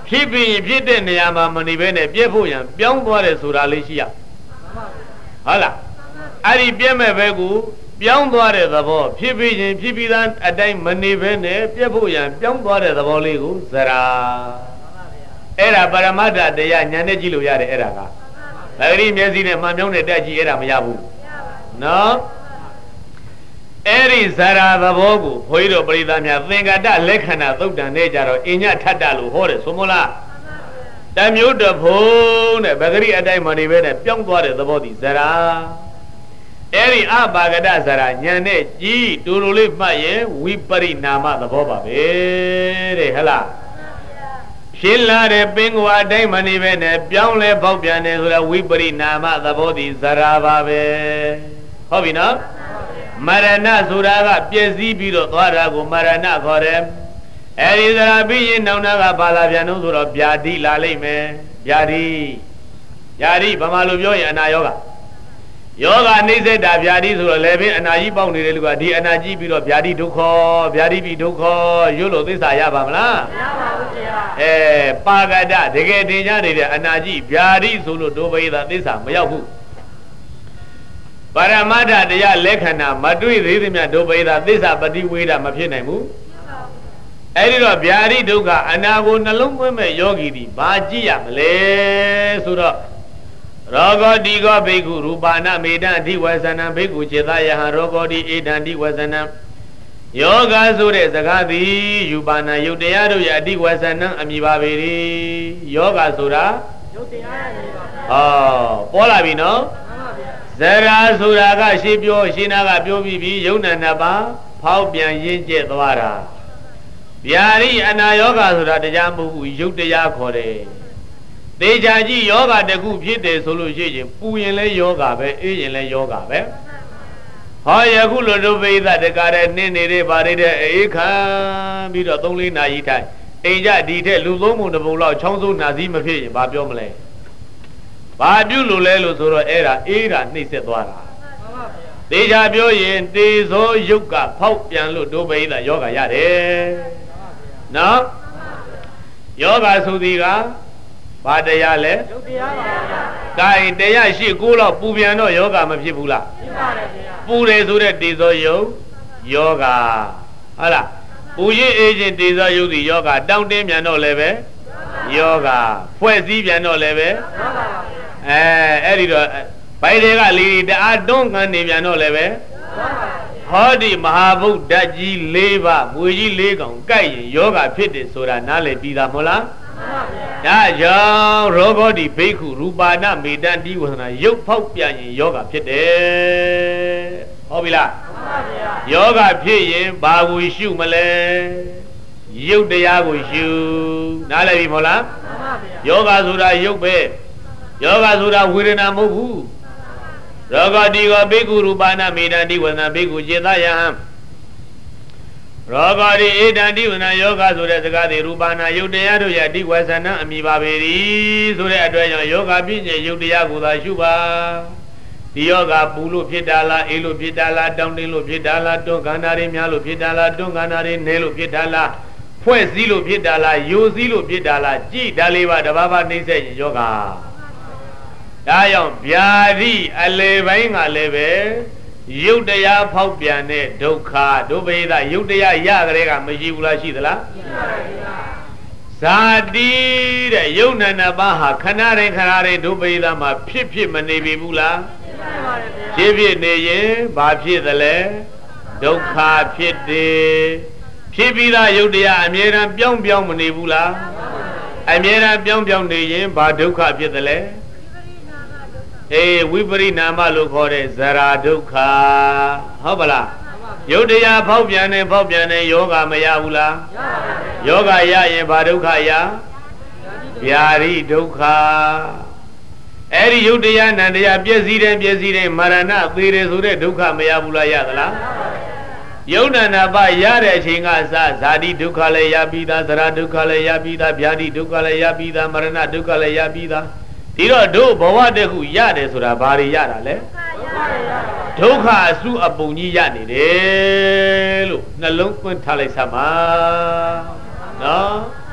Speaker 1: ဖြစ်ပြီးဖြစ်တဲ့နေရာမှာမနေဘဲနဲ့ပြည့်ဖို့ရန်ပြောင်းသွားတယ်ဆိုတာလေးရှိရဟုတ်လားအဲ့ဒီပြည့်မဲ့ဘဲကိုပြောင်းသွားတဲ့သဘောဖြစ်ပြီးရင်ဖြစ်ပြီးသားအတိုင်းမနေဘဲနဲ့ပြည့်ဖို့ရန်ပြောင်းသွားတဲ့သဘောလေးကိုဇရာအဲ့ဒါပရမတ္ထတရားညာနဲ့ကြည့်လို့ရတယ်အဲ့ဒါကဗဂရိမျက်စိနဲ့မှန်ပြောင်းတဲ့တက်ကြည့်အဲ့ဒါမရဘူးနော်အဲ့ဒီဇရာသဘောကိုဘုန်းကြီးတို့ပရိသတ်များသင်္ကတလက္ခဏာသုတ်တန်နဲ့ကြတော့အညထတ္တလို့ဟောတယ်ဆိုမလားတမျိုးတဖုံးတဲ့ဗဂရိအတိုင်းမနေဘဲနဲ့ပြောင်းသွားတဲ့သဘောဒီဇရာအဲ့ဒီအပါကတဇရာညာနဲ့ကြည့်တူတူလေးမှတ်ရင်ဝိပရိနာမသဘောပါပဲတဲ့ဟလားဖြစ်လာတဲ့ပင်ကွာအတိုင်းမနေဘဲနဲ့ပြောင်းလဲပေါက်ပြန်တယ်ဆိုတာဝိပရိနာမသဘောဒီဇရာပါပဲဟုတ်ပြီနော်မရဏဆိုတာကပြည့်စည်ပြီးတော့သွားတာကိုမရဏခေါ်တယ်အဲဒီဇရာပြီးရင်နောင်နာကဘာလာပြန်လို့ဆိုတော့ဗျာတိလာလိမ့်မယ်ဗျာတိဗမာလိုပြောရင်အနာယောဂယောဂနှိမ့်စေတာဗျာတိဆိုတော့လည်းပင်အနာကြီးပေါက်နေတဲ့လူကဒီအနာကြီးပြီးတော့ဗျာတိဒုက္ခဗျာတိပြီးဒုက္ခရွတ်လို့သစ္စာရပါမလားမရပါဘူးဗျာပါကတတကယ်တင်ကြနေတဲ့အနာကြီးဗျာတိဆိုလို့ဒုဗေဒသစ္စာမရောက်ဘူးပရမတ္ထတရားလက္ခဏာမတွေ့သေးသမျှဒုဗေဒသစ္စာပฏิဝေဒမဖြစ်နိုင်ဘူးအဲ့ဒီတော့ဗျာတိဒုက္ခအနာကိုနှလုံးသွင်းမဲ့ယောဂီဒီဘာကြည့်ရမလဲဆိုတော့ရောဂောတိကောဘိက္ခုရူပါဏမေတံအဓိဝဇနံဘိက္ခုจิตယဟံရောဂောတိဧတံအဓိဝဇနံယောဂဆိုတဲ့စကားသည်ယူပါဏယုတ်တရားတို့ရဲ့အဓိဝဇနံအမိပါပေ၏ယောဂဆိုတာယုတ်တရားရဲ့ပါဟောပေါ်လာပြီနော်ဇရာဆိုတာကရှင်းပြောရှင်းနာကပြောပြီးပြီယုံနာနှစ်ပါးဖောက်ပြန်ရင်းကျက်သွားတာဗျာတိအနာယောဂဆိုတာတရားမဟုတ်ဘူးယုတ်တရားခေါ်တယ်သေချာကြည့်ယောဂတခုဖြစ်တယ်ဆိုလို့ရှိရင်ပူရင်လည်းယောဂပဲအေးရင်လည်းယောဂပဲဟောယခုလိုတို့ပိသတကားတဲ့နင်းနေတဲ့ဗာရတဲ့အေးခံပြီးတော့3-4နာရီထိုင်အိမ်ကြဒီထက်လူသုံးပုံတစ်ပုံလောက်ချောင်းစိုးနာစည်းမဖြစ်ရင်ဘာပြောမလဲဘာပြုလို့လဲလို့ဆိုတော့အဲ့ဒါအေးတာနှိမ့်ဆက်သွားတာသေချာပြောရင်တေဇောယုတ်ကဖောက်ပြန်လို့တို့ပိသယောဂရတယ်နော်ယောဂဆိုသည်ကဘာတရားလဲယုတ်တရားပါဗျာ။ဒါရင်တရားရှိ9လောက်ပူပြန်တော့ယောဂမဖြစ်ဘူးလားဖြစ်ပါတယ်ဗျာပူတယ်ဆိုတဲ့တေဇောယုတ်ယောဂဟုတ်လားပူရင်အေးခြင်းတေဇောယုတ်ဒီယောဂတောင်းတင်းပြန်တော့လည်းပဲယောဂဖွဲ့စည်းပြန်တော့လည်းပဲယောဂပါဗျာအဲ့ဒီတော့ဘိုင်တွေကလီတအားတွန်းကန်နေပြန်တော့လည်းပဲယောဂပါဟောဒီမဟာဗုဒ္ဓကြီး၄ပါးမွေကြီး၄ကောင်ကြိုက်ရင်ယောဂဖြစ်တယ်ဆိုတာနားလည်ပြီးသားမဟုတ်လားဒါကြောင့်ရောဂောတိဘိက္ခုရူပါဏမေတံတိဝသနာရုပ်ဖောက်ပြန်ရင်ယောဂဖြစ်တယ်ဟုတ်ပြီလားမှန်ပါဗျာယောဂဖြစ်ရင်ဘာကိုရှုမလဲရုပ်တရားကိုရှုနားလည်ပြီမဟုတ်လားမှန်ပါဗျာယောဂဆိုတာရုပ်ပဲယောဂဆိုတာဝေဒနာမဟုတ်ဘူးရောဂောတိကောဘိက္ခုရူပါဏမေတံတိဝသနာဘိက္ခုจิตယဟံရောဂါရိဧတံတိဝနာယောဂဆိုတဲ့စကားတွေရူပနာယုတ်တရားတို့ရဲ့အဓိဝဇနံအမိပါပေ၏ဆိုတဲ့အတွက်ကြောင့်ယောဂပြည့်ညယုတ်တရားကိုသာရှုပါဒီယောဂပူလို့ဖြစ်တာလားအေးလို့ဖြစ်တာလားတောင်းတင်းလို့ဖြစ်တာလားတွန်းခန္ဓာတွေများလို့ဖြစ်တာလားတွန်းခန္ဓာတွေနဲလို့ဖြစ်တာလားဖွဲ့စည်းလို့ဖြစ်တာလားယိုစည်းလို့ဖြစ်တာလားကြည်ဒါလေးပါတဘာဘာနှိမ့်ဆက်ရင်ယောဂဒါကြောင့်ဗျာတိအလေပိုင်းကလည်းပဲယုတ်တရားဖောက်ပြန်တဲ့ဒုက္ခဒုဗေဒယုတ်တရားရကြတဲ့ကမရှိဘူးလားရှိသလားရှိပါဗျာဇာတိတဲ့ယုတ်နန္ဒပါဟာခဏတိုင်းခဏတိုင်းဒုဗေဒမှာဖြစ်မနေပြီဘူးလားဖြစ်ပါဗျာဖြစ်နေရင်ဘာဖြစ်သလဲဒုက္ခဖြစ်တယ်ဖြစ်ပြီးသားယုတ်တရားအမြဲတမ်းပြောင်းမနေဘူးလားအမြဲတမ်းပြောင်းနေရင်ဘာဒုက္ခဖြစ်သလဲဝိပရိနာမလို့ခေါ်တဲ့ဇရာဒုက္ခဟုတ်ပါလားယုတ်တရားဖောက်ပြန်နေယောဂမရဘူးလားယောဂရရင်ဘာဒုက္ခရဗျာတိဒုက္ခအဲ့ဒီယုတ်တရားနံတရားပြည့်စည်တယ်မရဏသေတယ်ဆိုတဲ့ဒုက္ခမရဘူးလားရသလားယုတ်နန္ဒပရတဲ့အချိန်ကစဇာတိဒုက္ခလည်းရပြီးသားဇရာဒုက္ခလည်းရပြီးသားဗျာတိဒုက္ခလည်းရပြီးသားမရဏဒုက္ခလည်းရပြီးသားဒီတော့တို့ဘဝတခုရတယ်ဆိုတာဘာတွေရတာလဲဒုက္ခအစုအပုံကြီးရနေတယ်လို့နှလုံးသွင်းထားလိုက်စမ်းပါနော်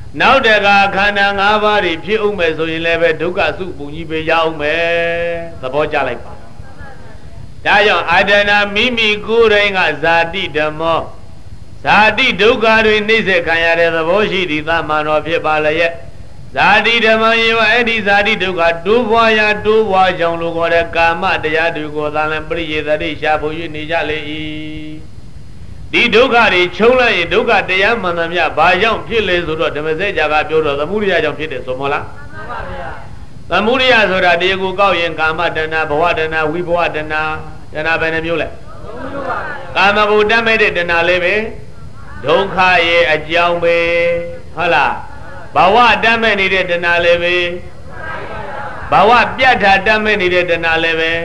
Speaker 1: နောက်တကခန္ဓာ၅ပါးတွေဖြစ်အောင်မယ်ဆိုရင်လည်းပဲဒုက္ခစုပုံကြီးပဲရအောင်မယ်သဘောကျလိုက်ပါဒါကြောင့်အာဒနာမိမိကိုယ်တိုင်ကဇာတိဓမ္မောဇာတိဒုက္ခတွေနှိမ့်ဆက်ခံရတဲ့သဘောရှိသည်သမန်တော်ဖြစ်ပါလျက်ဇာတိဓမ္မယေဝအဲ့ဒီဇာတိဒုက္ခတိုးပွားရာတိုးပွားကြောင်းလို့ခေါ်တဲ့ကာမတရားတွေကိုသာလည်းပရိယေသတိရှာဖို့၍နေကြလေ၏ဒီဒုက္ခတွေချုပ်လိုက်ရင်ဒုက္ခတရားမှန်သမျှဘာကြောင့်ဖြစ်လဲဆိုတော့ဓမ္မစကြာကပြောတော့သမုဒိယကြောင့်ဖြစ်တယ်ဆိုမလားမှန်ပါဗျာသမုဒိယဆိုတာတရားကိုကောက်ရင်ကာမတဏဘဝတဏဝိဘဝတဏဘယ်နှမျိုးလဲကာမဘုဒ္ဓမဲ့တဲ့တဏလေးပဲဒုက္ခရဲ့အကြောင်းပဲဟုတ်လားဘဝတတ်မဲ့နေတဲ့တဏလေးပဲဘဝပြတ်တာတတ်မဲ့နေတဲ့တဏလေးပဲ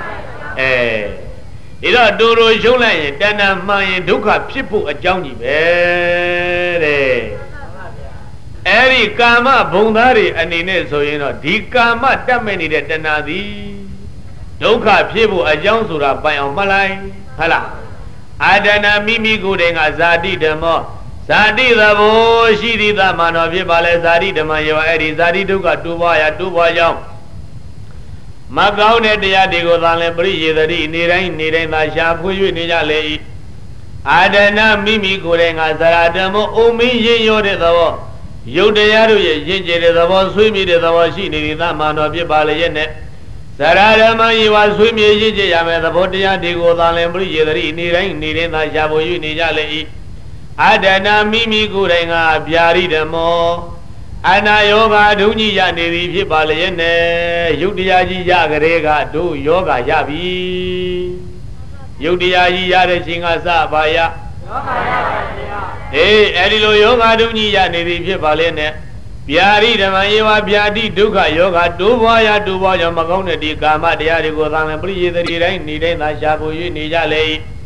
Speaker 1: ဒီတော့တူတူရှုံးလိုက်ရင်တဏမှန်ရင်ဒုက္ခဖြစ်ဖို့အကြောင်းကြီးပဲတဲ့အဲ့ဒီကာမဘုံသားတွေအနေနဲ့ဆိုရင်တော့ဒီကာမတတ်မဲ့နေတဲ့တဏသည်ဒုက္ခဖြစ်ဖို့အကြောင်းဆိုတာပိုင်အောင်မှတ်လိုက်ဟုတ်လားအာဒနာမိမိကိုယ်တိုင်ကဇာတိဓမ္မောဇာတိသဘောရှိသည်သမန်တော်ဖြစ်ပါလေဇာတိဓမ္မယောအဲ့ဒီဇာတိဒုက္ခတိုးပွားရာတိုးပွားကြောင်းမကောင်းတဲ့တရားတွေကိုသာလဲပရိယေသတိနေတိုင်းသာရှာဖွေ၍နေကြလေ၏အာဒနာမိမိကိုယ်တိုင်ကဇရာဓမ္မောအုံမင်းရင်ရောတဲ့သဘောယုတ်တရားတို့ရဲ့ရင့်ကျက်တဲ့သဘောဆွေးမြေ့တဲ့သဘောရှိနေသည်သမန်တော်ဖြစ်ပါလေရဲ့နဲ့ဇရာဓမ္မယေဝဆွေးမြေ့ရင့်ကျက်ရမယ်သဘောတရားတွေကိုသာလဲပရိယေသတိနေတိုင်းသာရှာဖွေ၍နေကြလေ၏အာဒနာမိမိကိုယ်တိုင်ကဗျာရိဓမ္မောအနာယောဂဒုညိရနေသည်ဖြစ်ပါလျက်နဲ့ယုတ်တရားကြီးရကြတဲ့ကတို့ယောဂရပြီယုတ်တရားကြီးရတဲ့ချိန်ကစပါရယောဂရပါဗျာအဲ့ဒီလိုယောဂဒုညိရနေသည်ဖြစ်ပါလျက်နဲ့ဗျာရိဓမ္မယေဝဗျာတိဒုက္ခယောဂတိုးပွားကြောင့်မကောင်းတဲ့ဒီကာမတရားတွေကိုသာမန်ပရိယေသတိတိုင်းနေတိုင်းသာရှာဖွေ၍နေကြလေ၏